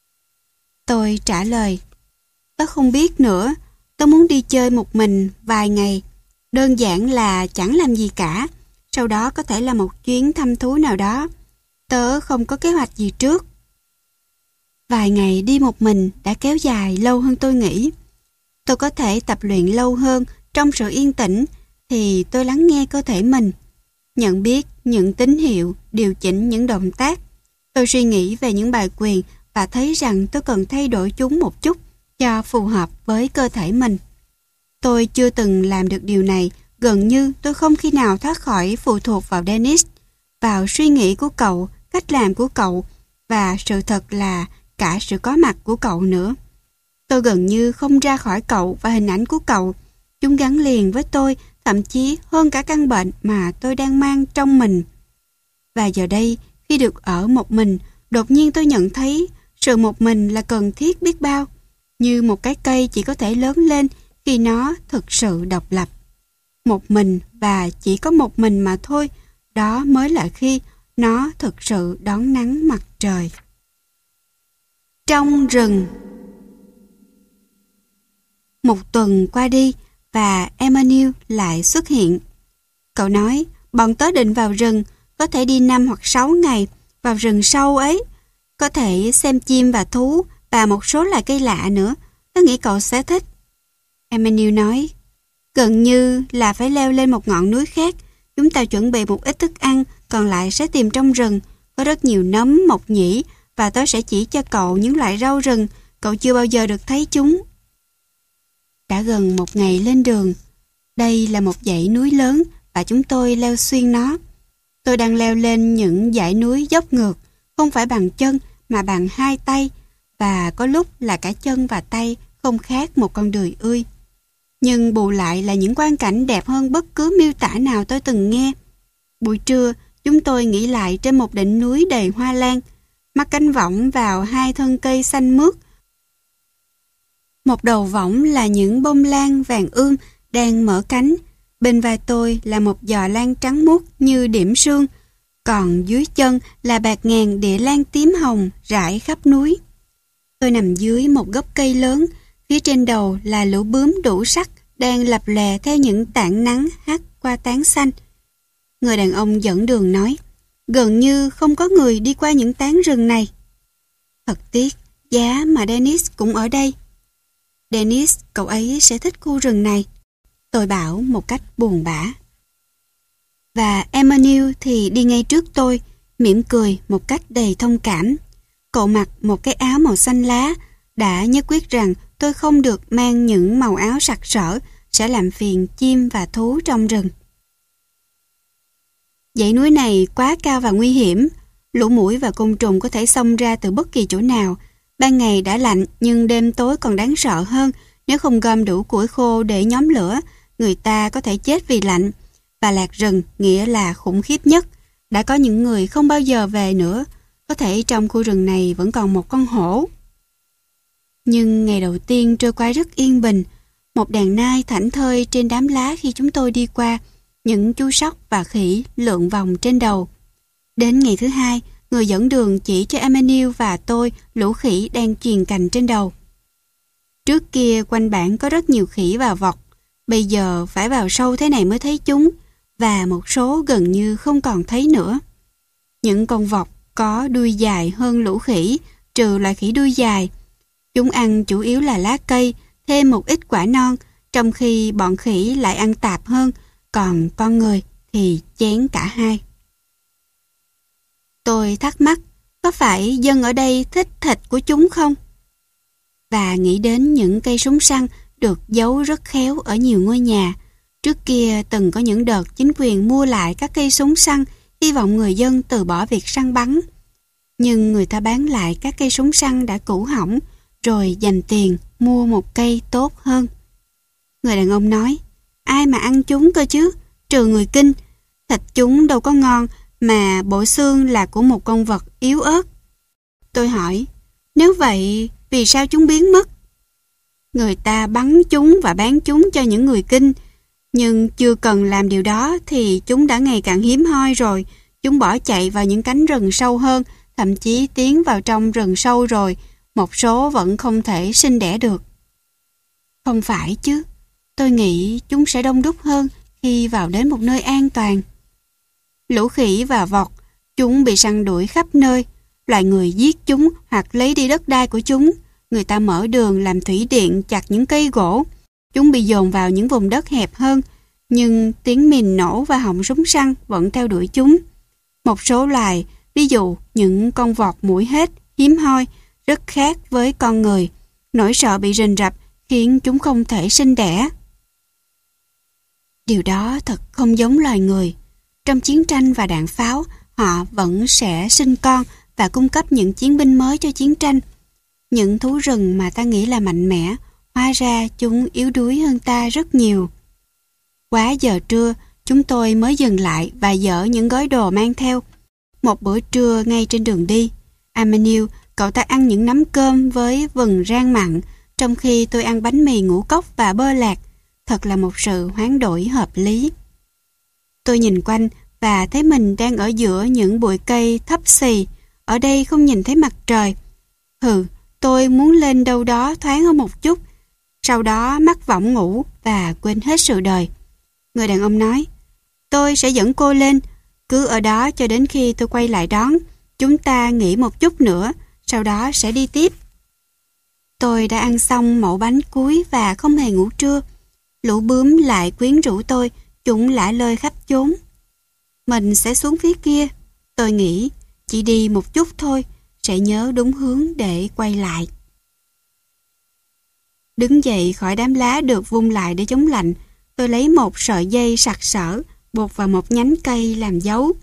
Tôi trả lời, tớ không biết nữa, tớ muốn đi chơi một mình vài ngày, đơn giản là chẳng làm gì cả, sau đó có thể là một chuyến thăm thú nào đó. Tớ không có kế hoạch gì trước. Vài ngày đi một mình đã kéo dài lâu hơn tôi nghĩ. Tôi có thể tập luyện lâu hơn trong sự yên tĩnh thì tôi lắng nghe cơ thể mình, nhận biết những tín hiệu, điều chỉnh những động tác. Tôi suy nghĩ về những bài quyền và thấy rằng tôi cần thay đổi chúng một chút cho phù hợp với cơ thể mình. Tôi chưa từng làm được điều này, gần như tôi không khi nào thoát khỏi phụ thuộc vào Dennis, vào suy nghĩ của cậu, cách làm của cậu và sự thật là cả sự có mặt của cậu nữa. Tôi gần như không ra khỏi cậu và hình ảnh của cậu. Chúng gắn liền với tôi, thậm chí hơn cả căn bệnh mà tôi đang mang trong mình. Và giờ đây, khi được ở một mình, đột nhiên tôi nhận thấy sự một mình là cần thiết biết bao, như một cái cây chỉ có thể lớn lên khi nó thực sự độc lập. Một mình và chỉ có một mình mà thôi, đó mới là khi nó thực sự đón nắng mặt trời. Trong rừng. Một tuần qua đi và Emmanuel lại xuất hiện. Cậu nói, bọn tớ định vào rừng, có thể đi 5 hoặc 6 ngày, vào rừng sâu ấy. Có thể xem chim và thú và một số loài cây lạ nữa. Tớ nghĩ cậu sẽ thích. Emmanuel nói, gần như là phải leo lên một ngọn núi khác. Chúng ta chuẩn bị một ít thức ăn, còn lại sẽ tìm trong rừng. Có rất nhiều nấm, mộc nhĩ và tớ sẽ chỉ cho cậu những loại rau rừng. Cậu chưa bao giờ được thấy chúng. Đã gần một ngày lên đường. Đây là một dãy núi lớn và chúng tôi leo xuyên nó. Tôi đang leo lên những dãy núi dốc ngược, không phải bằng chân mà bằng hai tay, và có lúc là cả chân và tay không khác một con đười ươi. Nhưng bù lại là những quang cảnh đẹp hơn bất cứ miêu tả nào tôi từng nghe. Buổi trưa, chúng tôi nghỉ lại trên một đỉnh núi đầy hoa lan, mắt cánh võng vào hai thân cây xanh mướt. Một đầu võng là những bông lan vàng ươm đang mở cánh. Bên vai tôi là một giò lan trắng muốt như điểm sương, còn dưới chân là bạt ngàn địa lan tím hồng rải khắp núi. Tôi nằm dưới một gốc cây lớn, phía trên đầu là lũ bướm đủ sắc đang lập lè theo những tảng nắng hắt qua tán xanh. Người đàn ông dẫn đường nói, gần như không có người đi qua những tán rừng này. Thật tiếc, giá mà Dennis cũng ở đây. Dennis, cậu ấy sẽ thích khu rừng này. Tôi bảo một cách buồn bã. Và Emmanuel thì đi ngay trước tôi, mỉm cười một cách đầy thông cảm. Cậu mặc một cái áo màu xanh lá, đã nhất quyết rằng tôi không được mang những màu áo sặc sỡ, sẽ làm phiền chim và thú trong rừng. Dãy núi này quá cao và nguy hiểm. Lũ muỗi và côn trùng có thể xông ra từ bất kỳ chỗ nào. Ban ngày đã lạnh nhưng đêm tối còn đáng sợ hơn. Nếu không gom đủ củi khô để nhóm lửa, người ta có thể chết vì lạnh. Và lạc rừng nghĩa là khủng khiếp nhất. Đã có những người không bao giờ về nữa. Có thể trong khu rừng này vẫn còn một con hổ. Nhưng ngày đầu tiên trôi qua rất yên bình. Một đàn nai thảnh thơi trên đám lá khi chúng tôi đi qua. Những chú sóc và khỉ lượn vòng trên đầu. Đến ngày thứ hai, người dẫn đường chỉ cho Emmanuel và tôi lũ khỉ đang chuyền cành trên đầu. Trước kia quanh bản có rất nhiều khỉ và vọc. Bây giờ phải vào sâu thế này mới thấy chúng, và một số gần như không còn thấy nữa. Những con vọc có đuôi dài hơn lũ khỉ, trừ loài khỉ đuôi dài. Chúng ăn chủ yếu là lá cây, thêm một ít quả non, trong khi bọn khỉ lại ăn tạp hơn, còn con người thì chén cả hai. Tôi thắc mắc, có phải dân ở đây thích thịt của chúng không? Và nghĩ đến những cây súng săn được giấu rất khéo ở nhiều ngôi nhà. Trước kia từng có những đợt chính quyền mua lại các cây súng săn, hy vọng người dân từ bỏ việc săn bắn. Nhưng người ta bán lại các cây súng săn đã cũ hỏng, rồi dành tiền mua một cây tốt hơn. Người đàn ông nói, ai mà ăn chúng cơ chứ, trừ người Kinh. Thịt chúng đâu có ngon, mà bộ xương là của một con vật yếu ớt. Tôi hỏi, nếu vậy vì sao chúng biến mất? Người ta bắn chúng và bán chúng cho những người Kinh, nhưng chưa cần làm điều đó thì chúng đã ngày càng hiếm hoi rồi. Chúng bỏ chạy vào những cánh rừng sâu hơn, thậm chí tiến vào trong rừng sâu rồi, một số vẫn không thể sinh đẻ được. Không phải chứ, tôi nghĩ chúng sẽ đông đúc hơn khi vào đến một nơi an toàn. Lũ khỉ và vọt, chúng bị săn đuổi khắp nơi. loài người giết chúng hoặc lấy đi đất đai của chúng. Người ta mở đường làm thủy điện chặt những cây gỗ. Chúng bị dồn vào những vùng đất hẹp hơn, nhưng tiếng mìn nổ và họng súng săn vẫn theo đuổi chúng. Một số loài, ví dụ những con vọt mũi hết, hiếm hoi, rất khác với con người. Nỗi sợ bị rình rập khiến chúng không thể sinh đẻ. Điều đó thật không giống loài người. Trong chiến tranh và đạn pháo, họ vẫn sẽ sinh con và cung cấp những chiến binh mới cho chiến tranh. Những thú rừng mà ta nghĩ là mạnh mẽ, hóa ra chúng yếu đuối hơn ta rất nhiều. Quá giờ trưa, chúng tôi mới dừng lại và dỡ những gói đồ mang theo. Một bữa trưa ngay trên đường đi, Emmanuel, cậu ta ăn những nắm cơm với vừng rang mặn, trong khi tôi ăn bánh mì ngũ cốc và bơ lạc. Thật là một sự hoán đổi hợp lý. Tôi nhìn quanh và thấy mình đang ở giữa những bụi cây thấp xì. Ở đây không nhìn thấy mặt trời. Tôi muốn lên đâu đó thoáng hơn một chút. Sau đó mắc võng ngủ và quên hết sự đời. Người đàn ông nói, tôi sẽ dẫn cô lên. Cứ ở đó cho đến khi tôi quay lại đón. Chúng ta nghỉ một chút nữa, sau đó sẽ đi tiếp. Tôi đã ăn xong mẩu bánh cuối và không hề ngủ trưa. Lũ bướm lại quyến rũ tôi, chúng lả lơi khắp chốn. Mình sẽ xuống phía kia. Tôi nghĩ, chỉ đi một chút thôi, sẽ nhớ đúng hướng để quay lại. Đứng dậy khỏi đám lá được vung lại để chống lạnh, tôi lấy một sợi dây sặc sỡ, buộc vào một nhánh cây làm dấu.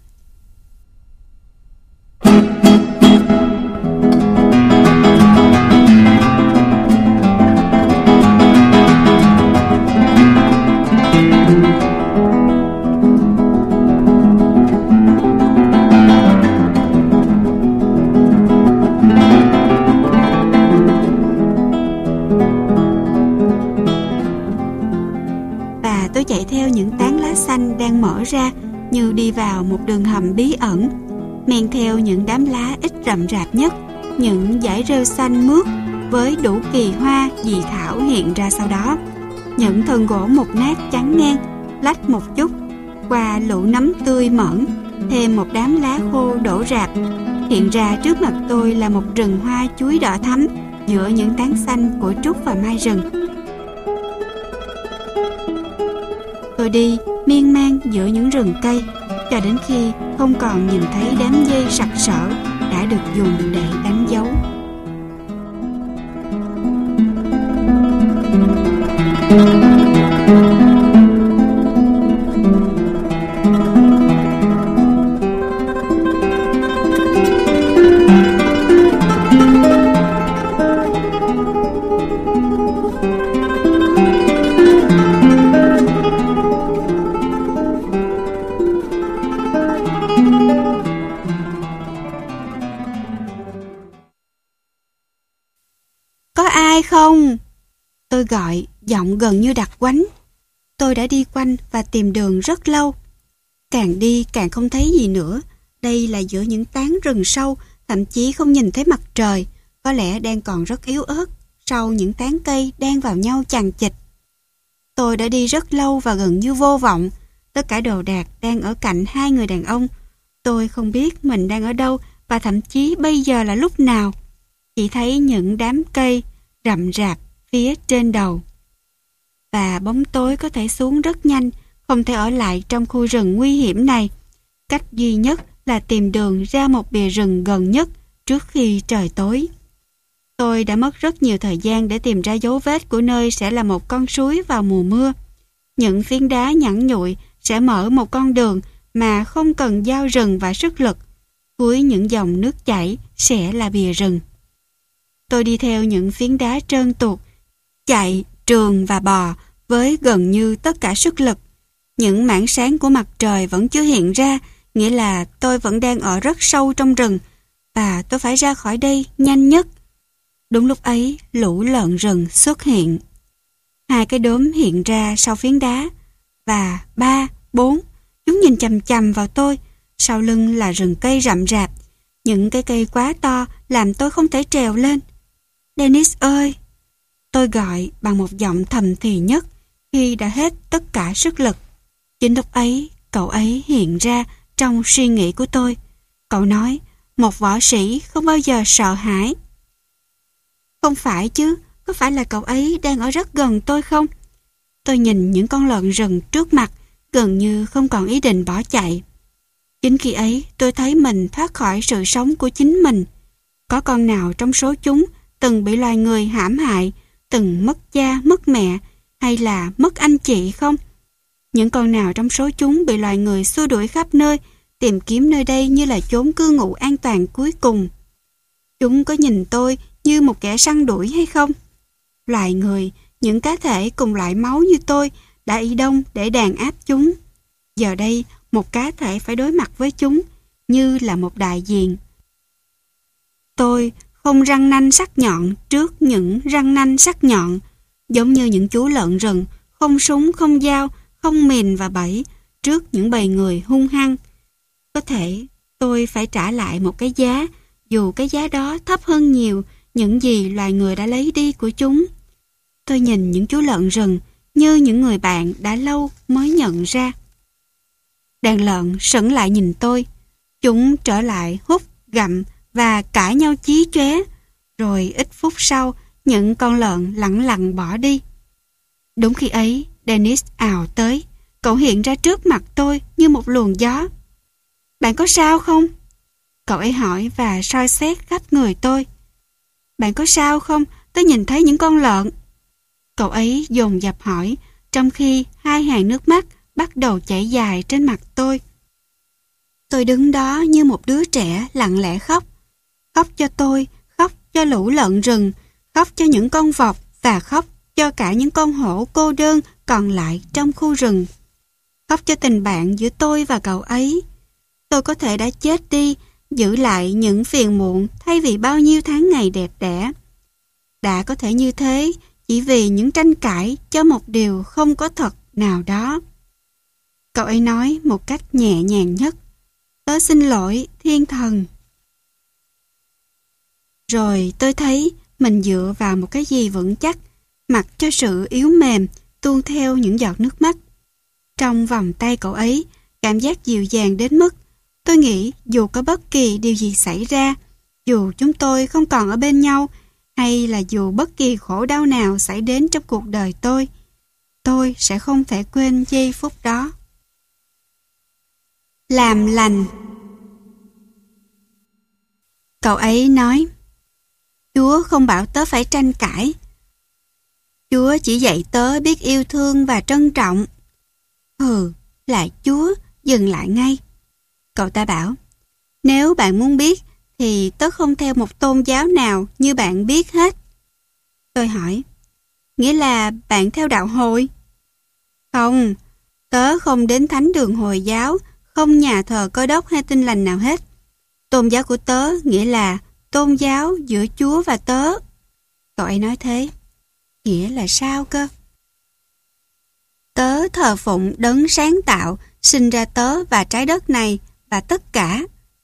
Tôi chạy theo những tán lá xanh đang mở ra như đi vào một đường hầm bí ẩn, men theo những đám lá ít rậm rạp nhất, những dải rêu xanh mướt với đủ kỳ hoa dị thảo hiện ra sau đó, những thân gỗ mục nát chắn ngang, lách một chút, qua lũ nấm tươi mởn, thêm một đám lá khô đổ rạp. Hiện ra trước mặt tôi là một rừng hoa chuối đỏ thắm giữa những tán xanh của trúc và mai rừng. Tôi đi miên man giữa những rừng cây cho đến khi không còn nhìn thấy đám dây sặc sỡ đã được dùng để đánh dấu. Không, tôi gọi, giọng gần như đặc quánh. Tôi đã đi quanh và tìm đường rất lâu. Càng đi càng không thấy gì nữa. Đây là giữa những tán rừng sâu, thậm chí không nhìn thấy mặt trời, có lẽ đang còn rất yếu ớt, sau những tán cây đan vào nhau chằng chịt. Tôi đã đi rất lâu và gần như vô vọng. Tất cả đồ đạc đang ở cạnh hai người đàn ông. Tôi không biết mình đang ở đâu và thậm chí bây giờ là lúc nào. Chỉ thấy những đám cây rậm rạp phía trên đầu. Và bóng tối có thể xuống rất nhanh, không thể ở lại trong khu rừng nguy hiểm này. Cách duy nhất là tìm đường ra một bìa rừng gần nhất trước khi trời tối. Tôi đã mất rất nhiều thời gian để tìm ra dấu vết của nơi sẽ là một con suối vào mùa mưa. Những phiến đá nhẵn nhụi sẽ mở một con đường mà không cần dao rừng và sức lực. Cuối những dòng nước chảy sẽ là bìa rừng. Tôi đi theo những phiến đá trơn tuột, chạy, trườn và bò với gần như tất cả sức lực. Những mảng sáng của mặt trời vẫn chưa hiện ra, nghĩa là tôi vẫn đang ở rất sâu trong rừng và tôi phải ra khỏi đây nhanh nhất. Đúng lúc ấy, lũ lợn rừng xuất hiện. 2 cái đốm hiện ra sau phiến đá và 3, 4, chúng nhìn chằm chằm vào tôi. Sau lưng là rừng cây rậm rạp, những cái cây quá to làm tôi không thể trèo lên. Dennis ơi! Tôi gọi bằng một giọng thầm thì nhất khi đã hết tất cả sức lực. Chính lúc ấy, cậu ấy hiện ra trong suy nghĩ của tôi. Cậu nói, một võ sĩ không bao giờ sợ hãi. Không phải chứ, có phải là cậu ấy đang ở rất gần tôi không? Tôi nhìn những con lợn rừng trước mặt, gần như không còn ý định bỏ chạy. Chính khi ấy, tôi thấy mình thoát khỏi sự sống của chính mình. Có con nào trong số chúng từng bị loài người hãm hại, từng mất cha, mất mẹ, hay là mất anh chị không? Những con nào trong số chúng bị loài người xua đuổi khắp nơi, tìm kiếm nơi đây như là chốn cư ngụ an toàn cuối cùng? Chúng có nhìn tôi như một kẻ săn đuổi hay không? Loài người, những cá thể cùng loại máu như tôi đã y đông để đàn áp chúng. Giờ đây, một cá thể phải đối mặt với chúng như là một đại diện. Tôi không răng nanh sắc nhọn trước những răng nanh sắc nhọn, giống như những chú lợn rừng, không súng, không dao, không mìn và bẫy trước những bầy người hung hăng. Có thể tôi phải trả lại một cái giá, dù cái giá đó thấp hơn nhiều những gì loài người đã lấy đi của chúng. Tôi nhìn những chú lợn rừng như những người bạn đã lâu mới nhận ra. Đàn lợn sững lại nhìn tôi. Chúng trở lại hút, gặm và cãi nhau chí chóe. Rồi ít phút sau, những con lợn lẳng lặng bỏ đi. Đúng khi ấy, Dennis ào tới. Cậu hiện ra trước mặt tôi như một luồng gió. Bạn có sao không? Cậu ấy hỏi và soi xét khắp người tôi. Bạn có sao không? Tôi nhìn thấy những con lợn. Cậu ấy dồn dập hỏi, trong khi hai hàng nước mắt bắt đầu chảy dài trên mặt tôi. Tôi đứng đó như một đứa trẻ lặng lẽ khóc. Khóc cho tôi, khóc cho lũ lợn rừng, khóc cho những con vọc và khóc cho cả những con hổ cô đơn còn lại trong khu rừng. Khóc cho tình bạn giữa tôi và cậu ấy. Tôi có thể đã chết đi, giữ lại những phiền muộn thay vì bao nhiêu tháng ngày đẹp đẽ. Đã có thể như thế chỉ vì những tranh cãi cho một điều không có thật nào đó. Cậu ấy nói một cách nhẹ nhàng nhất. Tớ xin lỗi, thiên thần. Rồi tôi thấy mình dựa vào một cái gì vững chắc, mặc cho sự yếu mềm tuôn theo những giọt nước mắt. Trong vòng tay cậu ấy, cảm giác dịu dàng đến mức tôi nghĩ dù có bất kỳ điều gì xảy ra, dù chúng tôi không còn ở bên nhau, hay là dù bất kỳ khổ đau nào xảy đến trong cuộc đời tôi sẽ không thể quên giây phút đó. Làm lành. Cậu ấy nói, Chúa không bảo tớ phải tranh cãi. Chúa chỉ dạy tớ biết yêu thương và trân trọng. Là Chúa, dừng lại ngay. Cậu ta bảo, nếu bạn muốn biết thì tớ không theo một tôn giáo nào như bạn biết hết. Tôi hỏi, nghĩa là bạn theo đạo Hồi? Không, tớ không đến thánh đường Hồi giáo, không nhà thờ Cơ Đốc hay Tin Lành nào hết. Tôn giáo của tớ nghĩa là tôn giáo giữa Chúa và tớ. Cậu ấy nói thế. Nghĩa là sao cơ? Tớ thờ phụng đấng sáng tạo, sinh ra tớ và trái đất này và tất cả.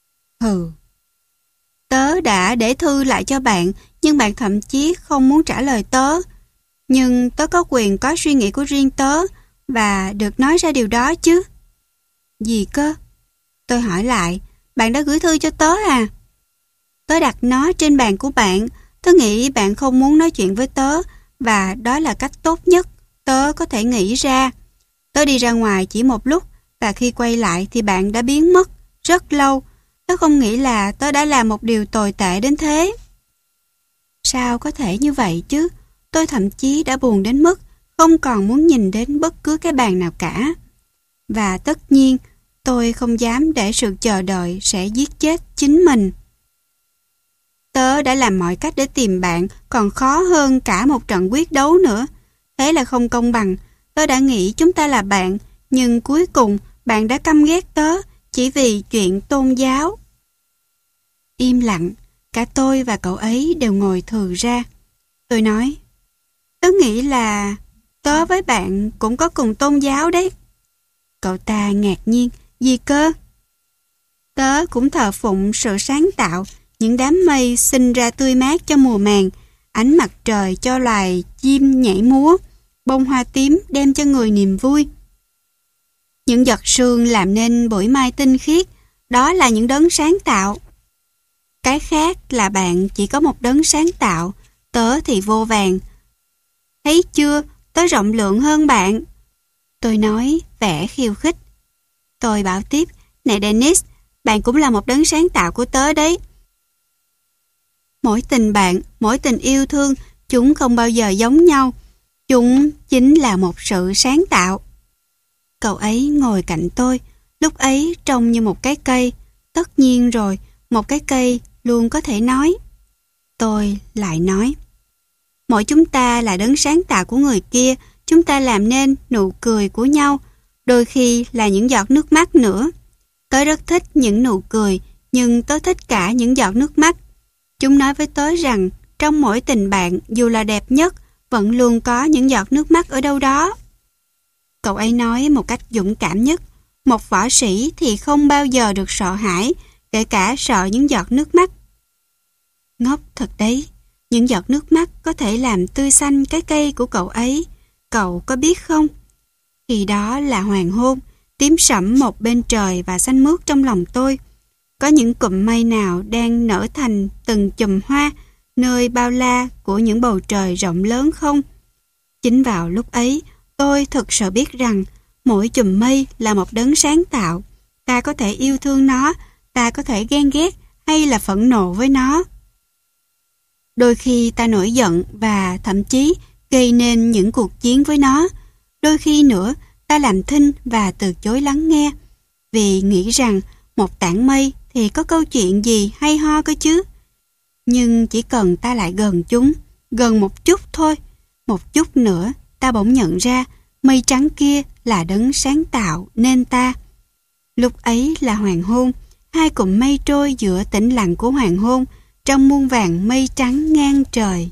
Tớ đã để thư lại cho bạn, nhưng bạn thậm chí không muốn trả lời tớ. Nhưng tớ có quyền có suy nghĩ của riêng tớ và được nói ra điều đó chứ. Gì cơ? Tôi hỏi lại, bạn đã gửi thư cho tớ à? Tớ đặt nó trên bàn của bạn. Tớ nghĩ bạn không muốn nói chuyện với tớ và đó là cách tốt nhất tớ có thể nghĩ ra. Tớ đi ra ngoài chỉ một lúc và khi quay lại thì bạn đã biến mất rất lâu. Tớ không nghĩ là tớ đã làm một điều tồi tệ đến thế. Sao có thể như vậy chứ? Tôi thậm chí đã buồn đến mức không còn muốn nhìn đến bất cứ cái bàn nào cả. Và tất nhiên, tôi không dám để sự chờ đợi sẽ giết chết chính mình. Tớ đã làm mọi cách để tìm bạn, còn khó hơn cả một trận quyết đấu nữa. Thế là không công bằng. Tớ đã nghĩ chúng ta là bạn, nhưng cuối cùng bạn đã căm ghét tớ chỉ vì chuyện tôn giáo. Im lặng, cả tôi và cậu ấy đều ngồi thừ ra. Tôi nói, tớ nghĩ là tớ với bạn cũng có cùng tôn giáo đấy. Cậu ta ngạc nhiên, gì cơ? Tớ cũng thờ phụng sự sáng tạo, những đám mây sinh ra tươi mát cho mùa màng, ánh mặt trời cho loài chim nhảy múa, bông hoa tím đem cho người niềm vui. Những giọt sương làm nên bụi mai tinh khiết, đó là những đấng sáng tạo. Cái khác là bạn chỉ có một đấng sáng tạo, tớ thì vô vàn. Thấy chưa, tớ rộng lượng hơn bạn. Tôi nói vẻ khiêu khích. Tôi bảo tiếp, này Dennis, bạn cũng là một đấng sáng tạo của tớ đấy. Mỗi tình bạn, mỗi tình yêu thương, chúng không bao giờ giống nhau. Chúng chính là một sự sáng tạo. Cậu ấy ngồi cạnh tôi, lúc ấy trông như một cái cây. Tất nhiên rồi, một cái cây luôn có thể nói. Tôi lại nói, mỗi chúng ta là đấng sáng tạo của người kia, chúng ta làm nên nụ cười của nhau, đôi khi là những giọt nước mắt nữa. Tớ rất thích những nụ cười, nhưng tớ thích cả những giọt nước mắt. Chúng nói với tớ rằng trong mỗi tình bạn, dù là đẹp nhất, vẫn luôn có những giọt nước mắt ở đâu đó. Cậu ấy nói một cách dũng cảm nhất, một võ sĩ thì không bao giờ được sợ hãi, kể cả sợ những giọt nước mắt. Ngốc thật đấy, những giọt nước mắt có thể làm tươi xanh cái cây của cậu ấy, cậu có biết không? Khi đó là hoàng hôn, tím sẫm một bên trời và xanh mướt trong lòng tôi. Có những cụm mây nào đang nở thành từng chùm hoa nơi bao la của những bầu trời rộng lớn không? Chính vào lúc ấy, tôi thực sự biết rằng mỗi chùm mây là một đấng sáng tạo. Ta có thể yêu thương nó, ta có thể ghen ghét hay là phẫn nộ với nó. Đôi khi ta nổi giận và thậm chí gây nên những cuộc chiến với nó. Đôi khi nữa, ta làm thinh và từ chối lắng nghe, vì nghĩ rằng một tảng mây thì có câu chuyện gì hay ho cơ chứ. Nhưng chỉ cần ta lại gần chúng, gần một chút thôi, một chút nữa, ta bỗng nhận ra mây trắng kia là đấng sáng tạo nên ta. Lúc ấy là hoàng hôn, hai cụm mây trôi giữa tĩnh lặng của hoàng hôn, trong muôn vàn mây trắng ngang trời.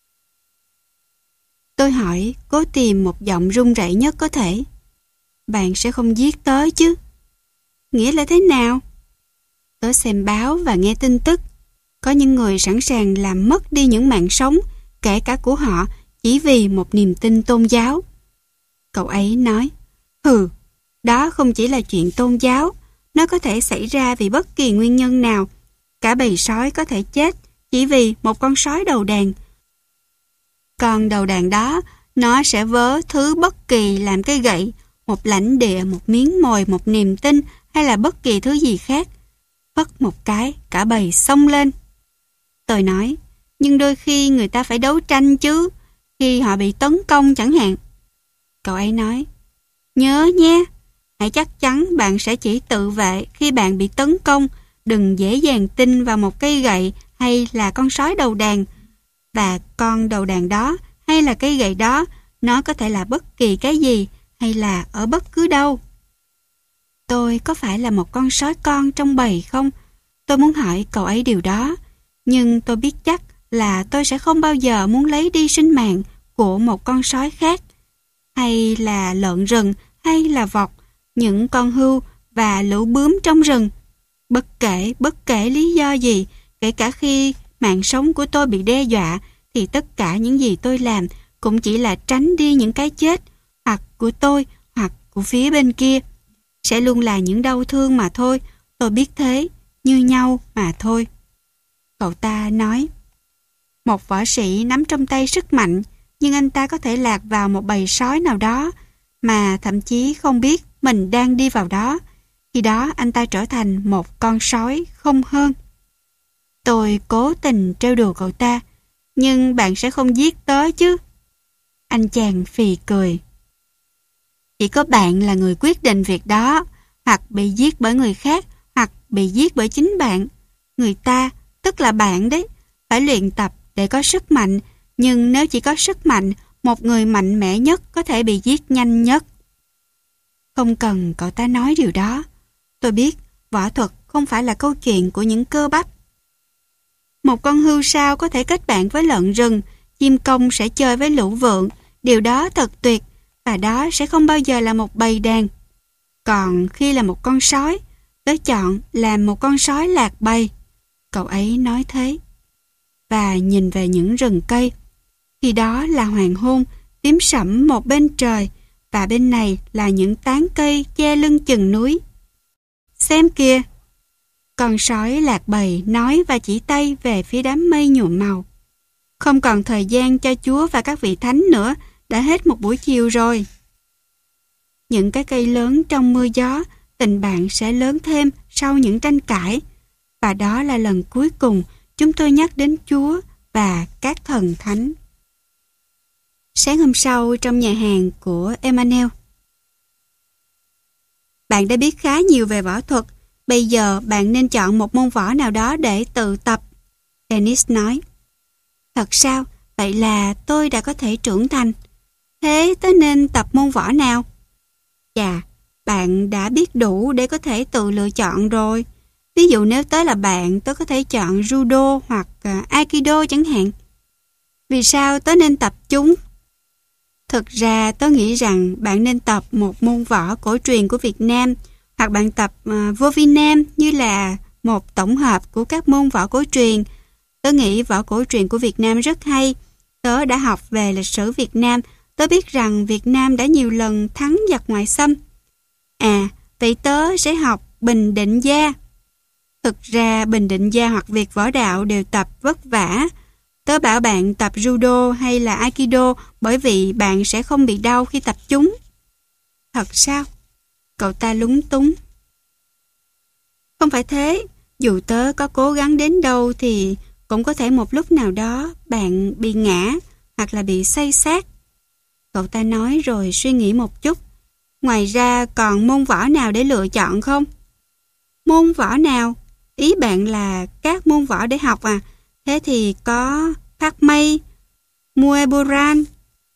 Tôi hỏi, cố tìm một giọng run rẩy nhất có thể. Bạn sẽ không giết tớ chứ? Nghĩa là thế nào? Tớ xem báo và nghe tin tức. Có những người sẵn sàng làm mất đi những mạng sống, kể cả của họ, chỉ vì một niềm tin tôn giáo. Cậu ấy nói, hừ, đó không chỉ là chuyện tôn giáo, nó có thể xảy ra vì bất kỳ nguyên nhân nào. Cả bầy sói có thể chết chỉ vì một con sói đầu đàn. Con đầu đàn đó, nó sẽ vớ thứ bất kỳ làm cái gậy, một lãnh địa, một miếng mồi, một niềm tin hay là bất kỳ thứ gì khác. Phất một cái, cả bầy xông lên. Tôi nói, nhưng đôi khi người ta phải đấu tranh chứ, khi họ bị tấn công chẳng hạn. Cậu ấy nói, nhớ nhé, hãy chắc chắn bạn sẽ chỉ tự vệ khi bạn bị tấn công, đừng dễ dàng tin vào một cây gậy hay là con sói đầu đàn. Và con đầu đàn đó hay là cây gậy đó, nó có thể là bất kỳ cái gì hay là ở bất cứ đâu. Tôi có phải là một con sói con trong bầy không? Tôi muốn hỏi cậu ấy điều đó, nhưng tôi biết chắc là tôi sẽ không bao giờ muốn lấy đi sinh mạng của một con sói khác, hay là lợn rừng, hay là vọc, những con hươu và lũ bướm trong rừng. Bất kể lý do gì, kể cả khi mạng sống của tôi bị đe dọa, thì tất cả những gì tôi làm cũng chỉ là tránh đi những cái chết, hoặc của tôi, hoặc của phía bên kia. Sẽ luôn là những đau thương mà thôi, tôi biết thế, như nhau mà thôi. Cậu ta nói, một võ sĩ nắm trong tay sức mạnh, nhưng anh ta có thể lạc vào một bầy sói nào đó, mà thậm chí không biết mình đang đi vào đó. Khi đó anh ta trở thành một con sói không hơn. Tôi cố tình trêu đùa cậu ta, nhưng bạn sẽ không giết tớ chứ? Anh chàng phì cười. Chỉ có bạn là người quyết định việc đó, hoặc bị giết bởi người khác, hoặc bị giết bởi chính bạn. Người ta, tức là bạn đấy, phải luyện tập để có sức mạnh, nhưng nếu chỉ có sức mạnh, một người mạnh mẽ nhất có thể bị giết nhanh nhất. Không cần cậu ta nói điều đó. Tôi biết võ thuật không phải là câu chuyện của những cơ bắp. Một con hươu sao có thể kết bạn với lợn rừng, chim công sẽ chơi với lũ vượn, điều đó thật tuyệt, và đó sẽ không bao giờ là một bầy đàn. Còn khi là một con sói, tớ chọn làm một con sói lạc bầy. Cậu ấy nói thế. Và nhìn về những rừng cây. Khi đó là hoàng hôn, tím sẫm một bên trời, và bên này là những tán cây che lưng chừng núi. Xem kìa! Con sói lạc bầy nói và chỉ tay về phía đám mây nhuộm màu. Không còn thời gian cho Chúa và các vị thánh nữa, đã hết một buổi chiều rồi. Những cái cây lớn trong mưa gió, tình bạn sẽ lớn thêm sau những tranh cãi. Và đó là lần cuối cùng chúng tôi nhắc đến Chúa và các thần thánh. Sáng hôm sau trong nhà hàng của Emmanuel. Bạn đã biết khá nhiều về võ thuật. Bây giờ bạn nên chọn một môn võ nào đó để tự tập. Dennis nói. Thật sao? Vậy là tôi đã có thể trưởng thành. Thế tớ nên tập môn võ nào? Chà, bạn đã biết đủ để có thể tự lựa chọn rồi. Ví dụ nếu tớ là bạn, tớ có thể chọn judo hoặc aikido chẳng hạn. Vì sao tớ nên tập chúng? Thực ra tớ nghĩ rằng bạn nên tập một môn võ cổ truyền của Việt Nam, hoặc bạn tập vô vi nam như là một tổng hợp của các môn võ cổ truyền. Tớ nghĩ võ cổ truyền của Việt Nam rất hay. Tớ đã học về lịch sử Việt Nam. Tớ biết rằng Việt Nam đã nhiều lần thắng giặc ngoại xâm. À, vậy tớ sẽ học Bình Định Gia. Thực ra Bình Định Gia hoặc Việt Võ Đạo đều tập vất vả. Tớ bảo bạn tập judo hay là aikido bởi vì bạn sẽ không bị đau khi tập chúng. Thật sao? Cậu ta lúng túng. Không phải thế. Dù tớ có cố gắng đến đâu thì cũng có thể một lúc nào đó bạn bị ngã hoặc là bị say sát. Cậu ta nói rồi suy nghĩ một chút. Ngoài ra còn môn võ nào để lựa chọn không? Môn võ nào? Ý bạn là các môn võ để học à? Thế thì có Pak Mây, Muay Boran,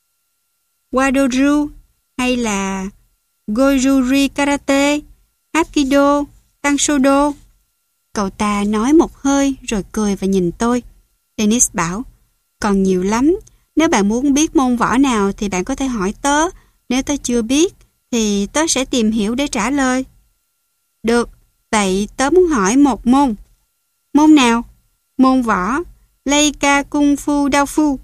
Wadoru hay là Goju-ri Karate, Hapkido, Tanshodo. Cậu ta nói một hơi rồi cười và nhìn tôi. Dennis bảo, còn nhiều lắm. Nếu bạn muốn biết môn võ nào thì bạn có thể hỏi tớ. Nếu tớ chưa biết thì tớ sẽ tìm hiểu để trả lời. Được, vậy tớ muốn hỏi một môn. Môn nào? Môn võ Leica Kung Fu Đao Phu.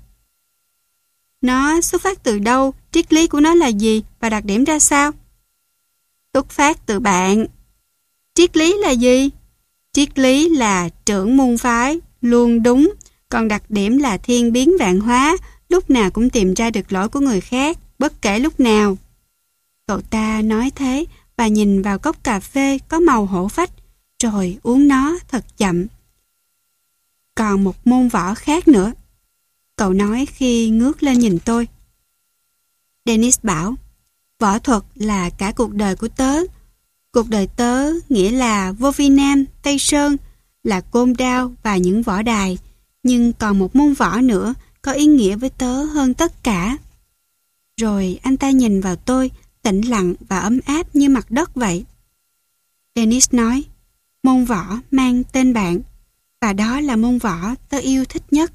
Nó xuất phát từ đâu? Triết lý của nó là gì? Và đặc điểm ra sao? Xuất phát từ bạn. Triết lý là gì? Triết lý là trưởng môn phái, luôn đúng. Còn đặc điểm là thiên biến vạn hóa, lúc nào cũng tìm ra được lỗi của người khác, bất kể lúc nào. Cậu ta nói thế và nhìn vào cốc cà phê có màu hổ phách, rồi uống nó thật chậm. Còn một môn võ khác nữa. Cậu nói khi ngước lên nhìn tôi. Dennis bảo, võ thuật là cả cuộc đời của tớ. Cuộc đời tớ nghĩa là vô vi nam, Tây Sơn, là côn đao và những võ đài. Nhưng còn một môn võ nữa có ý nghĩa với tớ hơn tất cả. Rồi anh ta nhìn vào tôi, tĩnh lặng và ấm áp như mặt đất vậy. Dennis nói, môn võ mang tên bạn, và đó là môn võ tớ yêu thích nhất.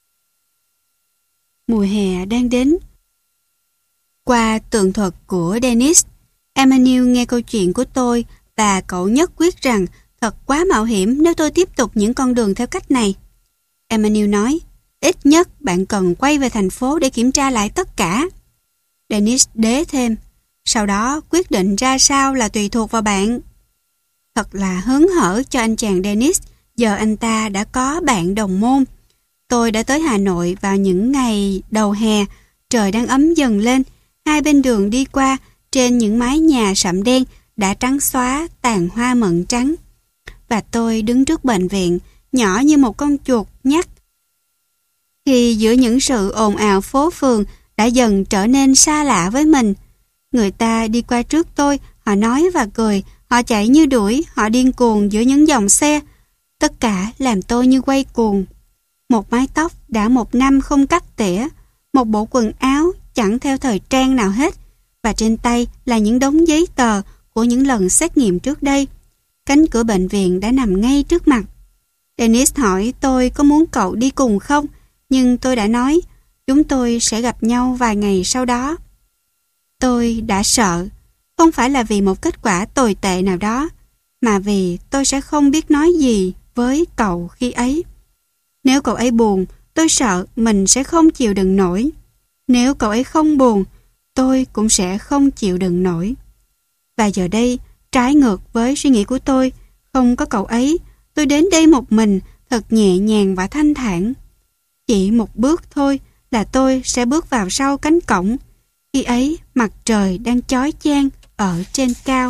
Mùa hè đang đến. Qua tường thuật của Dennis, Emmanuel nghe câu chuyện của tôi và cậu nhất quyết rằng thật quá mạo hiểm nếu tôi tiếp tục những con đường theo cách này. Emmanuel nói, ít nhất bạn cần quay về thành phố để kiểm tra lại tất cả. Dennis đế thêm, sau đó quyết định ra sao là tùy thuộc vào bạn. Thật là hớn hở cho anh chàng Dennis, giờ anh ta đã có bạn đồng môn. Tôi đã tới Hà Nội vào những ngày đầu hè, trời đang ấm dần lên, hai bên đường đi qua, trên những mái nhà sậm đen đã trắng xóa tàn hoa mận trắng. Và tôi đứng trước bệnh viện, nhỏ như một con chuột nhắt. Khi giữa những sự ồn ào phố phường đã dần trở nên xa lạ với mình. Người ta đi qua trước tôi, họ nói và cười, họ chạy như đuổi, họ điên cuồng giữa những dòng xe. Tất cả làm tôi như quay cuồng. Một mái tóc đã 1 năm không cắt tỉa, một bộ quần áo chẳng theo thời trang nào hết, và trên tay là những đống giấy tờ của những lần xét nghiệm trước đây. Cánh cửa bệnh viện đã nằm ngay trước mặt. Dennis hỏi tôi có muốn cậu đi cùng không, nhưng tôi đã nói chúng tôi sẽ gặp nhau vài ngày sau đó. Tôi đã sợ, không phải là vì một kết quả tồi tệ nào đó, mà vì tôi sẽ không biết nói gì với cậu khi ấy. Nếu cậu ấy buồn, tôi sợ mình sẽ không chịu đựng nổi. Nếu cậu ấy không buồn, tôi cũng sẽ không chịu đựng nổi. Và giờ đây, trái ngược với suy nghĩ của tôi, không có cậu ấy, tôi đến đây một mình, thật nhẹ nhàng và thanh thản. Chỉ một bước thôi là tôi sẽ bước vào sau cánh cổng. Khi ấy mặt trời đang chói chang ở trên cao.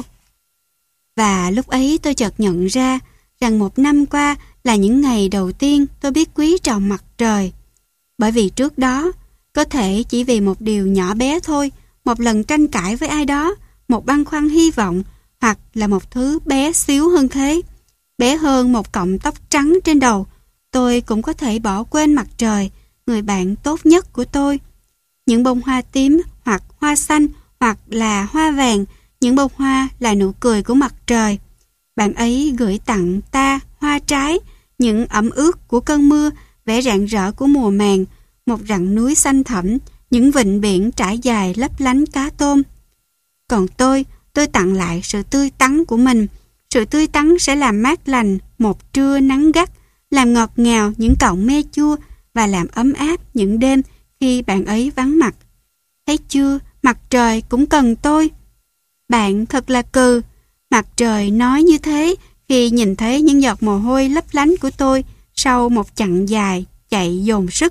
Và lúc ấy tôi chợt nhận ra rằng một năm qua là những ngày đầu tiên tôi biết quý trọng mặt trời. Bởi vì trước đó, có thể chỉ vì một điều nhỏ bé thôi, một lần tranh cãi với ai đó, một băn khoăn hy vọng, hoặc là một thứ bé xíu hơn thế, bé hơn một cọng tóc trắng trên đầu, tôi cũng có thể bỏ quên mặt trời, người bạn tốt nhất của tôi. Những bông hoa tím hoặc hoa xanh hoặc là hoa vàng, những bông hoa là nụ cười của mặt trời. Bạn ấy gửi tặng ta hoa trái, những ẩm ướt của cơn mưa, vẻ rạng rỡ của mùa màng, một rặng núi xanh thẳm, những vịnh biển trải dài lấp lánh cá tôm. Còn tôi tặng lại sự tươi tắn của mình. Sự tươi tắn sẽ làm mát lành một trưa nắng gắt, làm ngọt ngào những cọng me chua và làm ấm áp những đêm khi bạn ấy vắng mặt. Thấy chưa, mặt trời cũng cần tôi. Bạn thật là cừ. Mặt trời nói như thế khi nhìn thấy những giọt mồ hôi lấp lánh của tôi sau một chặng dài chạy dồn sức.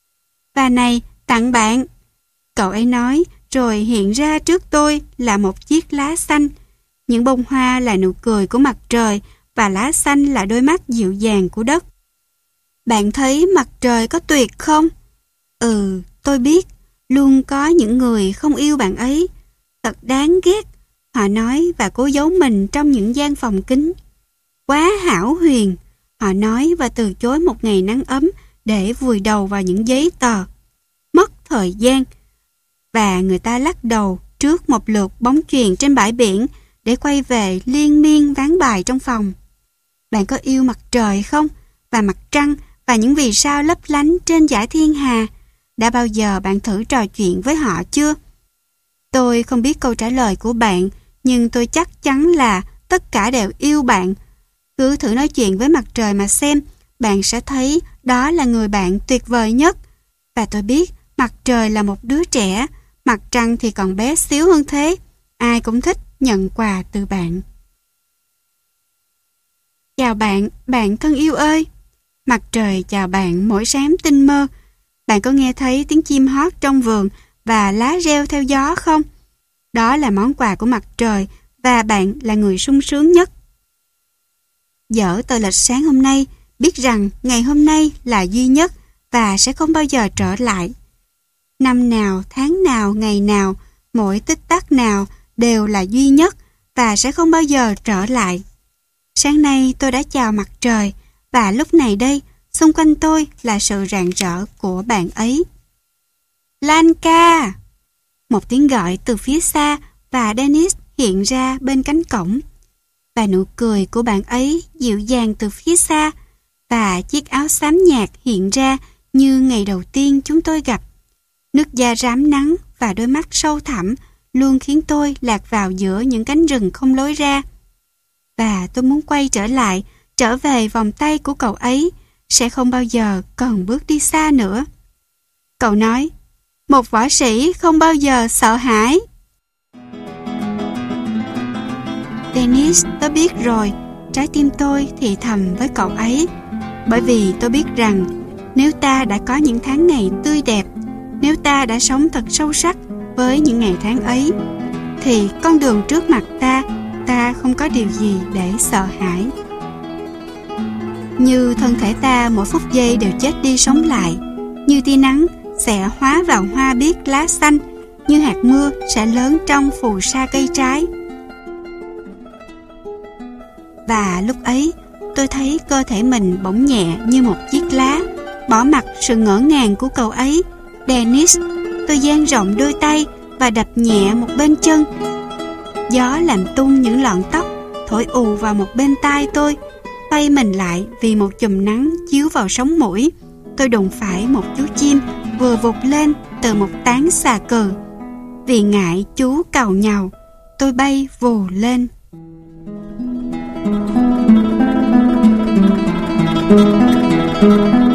Và này, tặng bạn. Cậu ấy nói, rồi hiện ra trước tôi là một chiếc lá xanh. Những bông hoa là nụ cười của mặt trời và lá xanh là đôi mắt dịu dàng của đất. Bạn thấy mặt trời có tuyệt không? Ừ, tôi biết, luôn có những người không yêu bạn ấy. Thật đáng ghét, họ nói và cố giấu mình trong những gian phòng kín. Quá hão huyền, họ nói và từ chối một ngày nắng ấm để vùi đầu vào những giấy tờ. Mất thời gian. Và người ta lắc đầu trước một lượt bóng chuyền trên bãi biển để quay về liên miên ván bài trong phòng. Bạn có yêu mặt trời không? Và mặt trăng và những vì sao lấp lánh trên dải thiên hà? Đã bao giờ bạn thử trò chuyện với họ chưa? Tôi không biết câu trả lời của bạn, nhưng tôi chắc chắn là tất cả đều yêu bạn. Cứ thử nói chuyện với mặt trời mà xem, bạn sẽ thấy đó là người bạn tuyệt vời nhất. Và tôi biết mặt trời là một đứa trẻ, mặt trăng thì còn bé xíu hơn thế. Ai cũng thích nhận quà từ bạn. Chào bạn, bạn thân yêu ơi. Mặt trời chào bạn mỗi sáng tinh mơ. Bạn có nghe thấy tiếng chim hót trong vườn và lá reo theo gió không? Đó là món quà của mặt trời và bạn là người sung sướng nhất. Dở tờ lịch sáng hôm nay, biết rằng ngày hôm nay là duy nhất và sẽ không bao giờ trở lại. Năm nào, tháng nào, ngày nào, mỗi tích tắc nào đều là duy nhất và sẽ không bao giờ trở lại. Sáng nay tôi đã chào mặt trời và lúc này đây, xung quanh tôi là sự rạng rỡ của bạn ấy. Lanka! Một tiếng gọi từ phía xa và Dennis hiện ra bên cánh cổng. Và nụ cười của bạn ấy dịu dàng từ phía xa và chiếc áo xám nhạt hiện ra như ngày đầu tiên chúng tôi gặp. Nước da rám nắng và đôi mắt sâu thẳm luôn khiến tôi lạc vào giữa những cánh rừng không lối ra. Và tôi muốn quay trở lại, trở về vòng tay của cậu ấy, sẽ không bao giờ còn bước đi xa nữa. Cậu nói, một võ sĩ không bao giờ sợ hãi. Dennis, tôi biết rồi, trái tim tôi thì thầm với cậu ấy. Bởi vì tôi biết rằng, nếu ta đã có những tháng ngày tươi đẹp, nếu ta đã sống thật sâu sắc với những ngày tháng ấy, thì con đường trước mặt ta không có điều gì để sợ hãi. Như thân thể ta mỗi phút giây đều chết đi sống lại, như tia nắng sẽ hóa vào hoa biếc lá xanh, như hạt mưa sẽ lớn trong phù sa cây trái. Và lúc ấy, tôi thấy cơ thể mình bỗng nhẹ như một chiếc lá, bỏ mặc sự ngỡ ngàng của cậu ấy. Dennis, tôi dang rộng đôi tay và đập nhẹ một bên chân. Gió làm tung những lọn tóc, thổi ù vào một bên tai tôi. Quay mình lại vì một chùm nắng chiếu vào sống mũi. Tôi đụng phải một chú chim vừa vụt lên từ một tán xà cừ. Vì ngại chú càu nhàu, tôi bay vù lên. Thank you.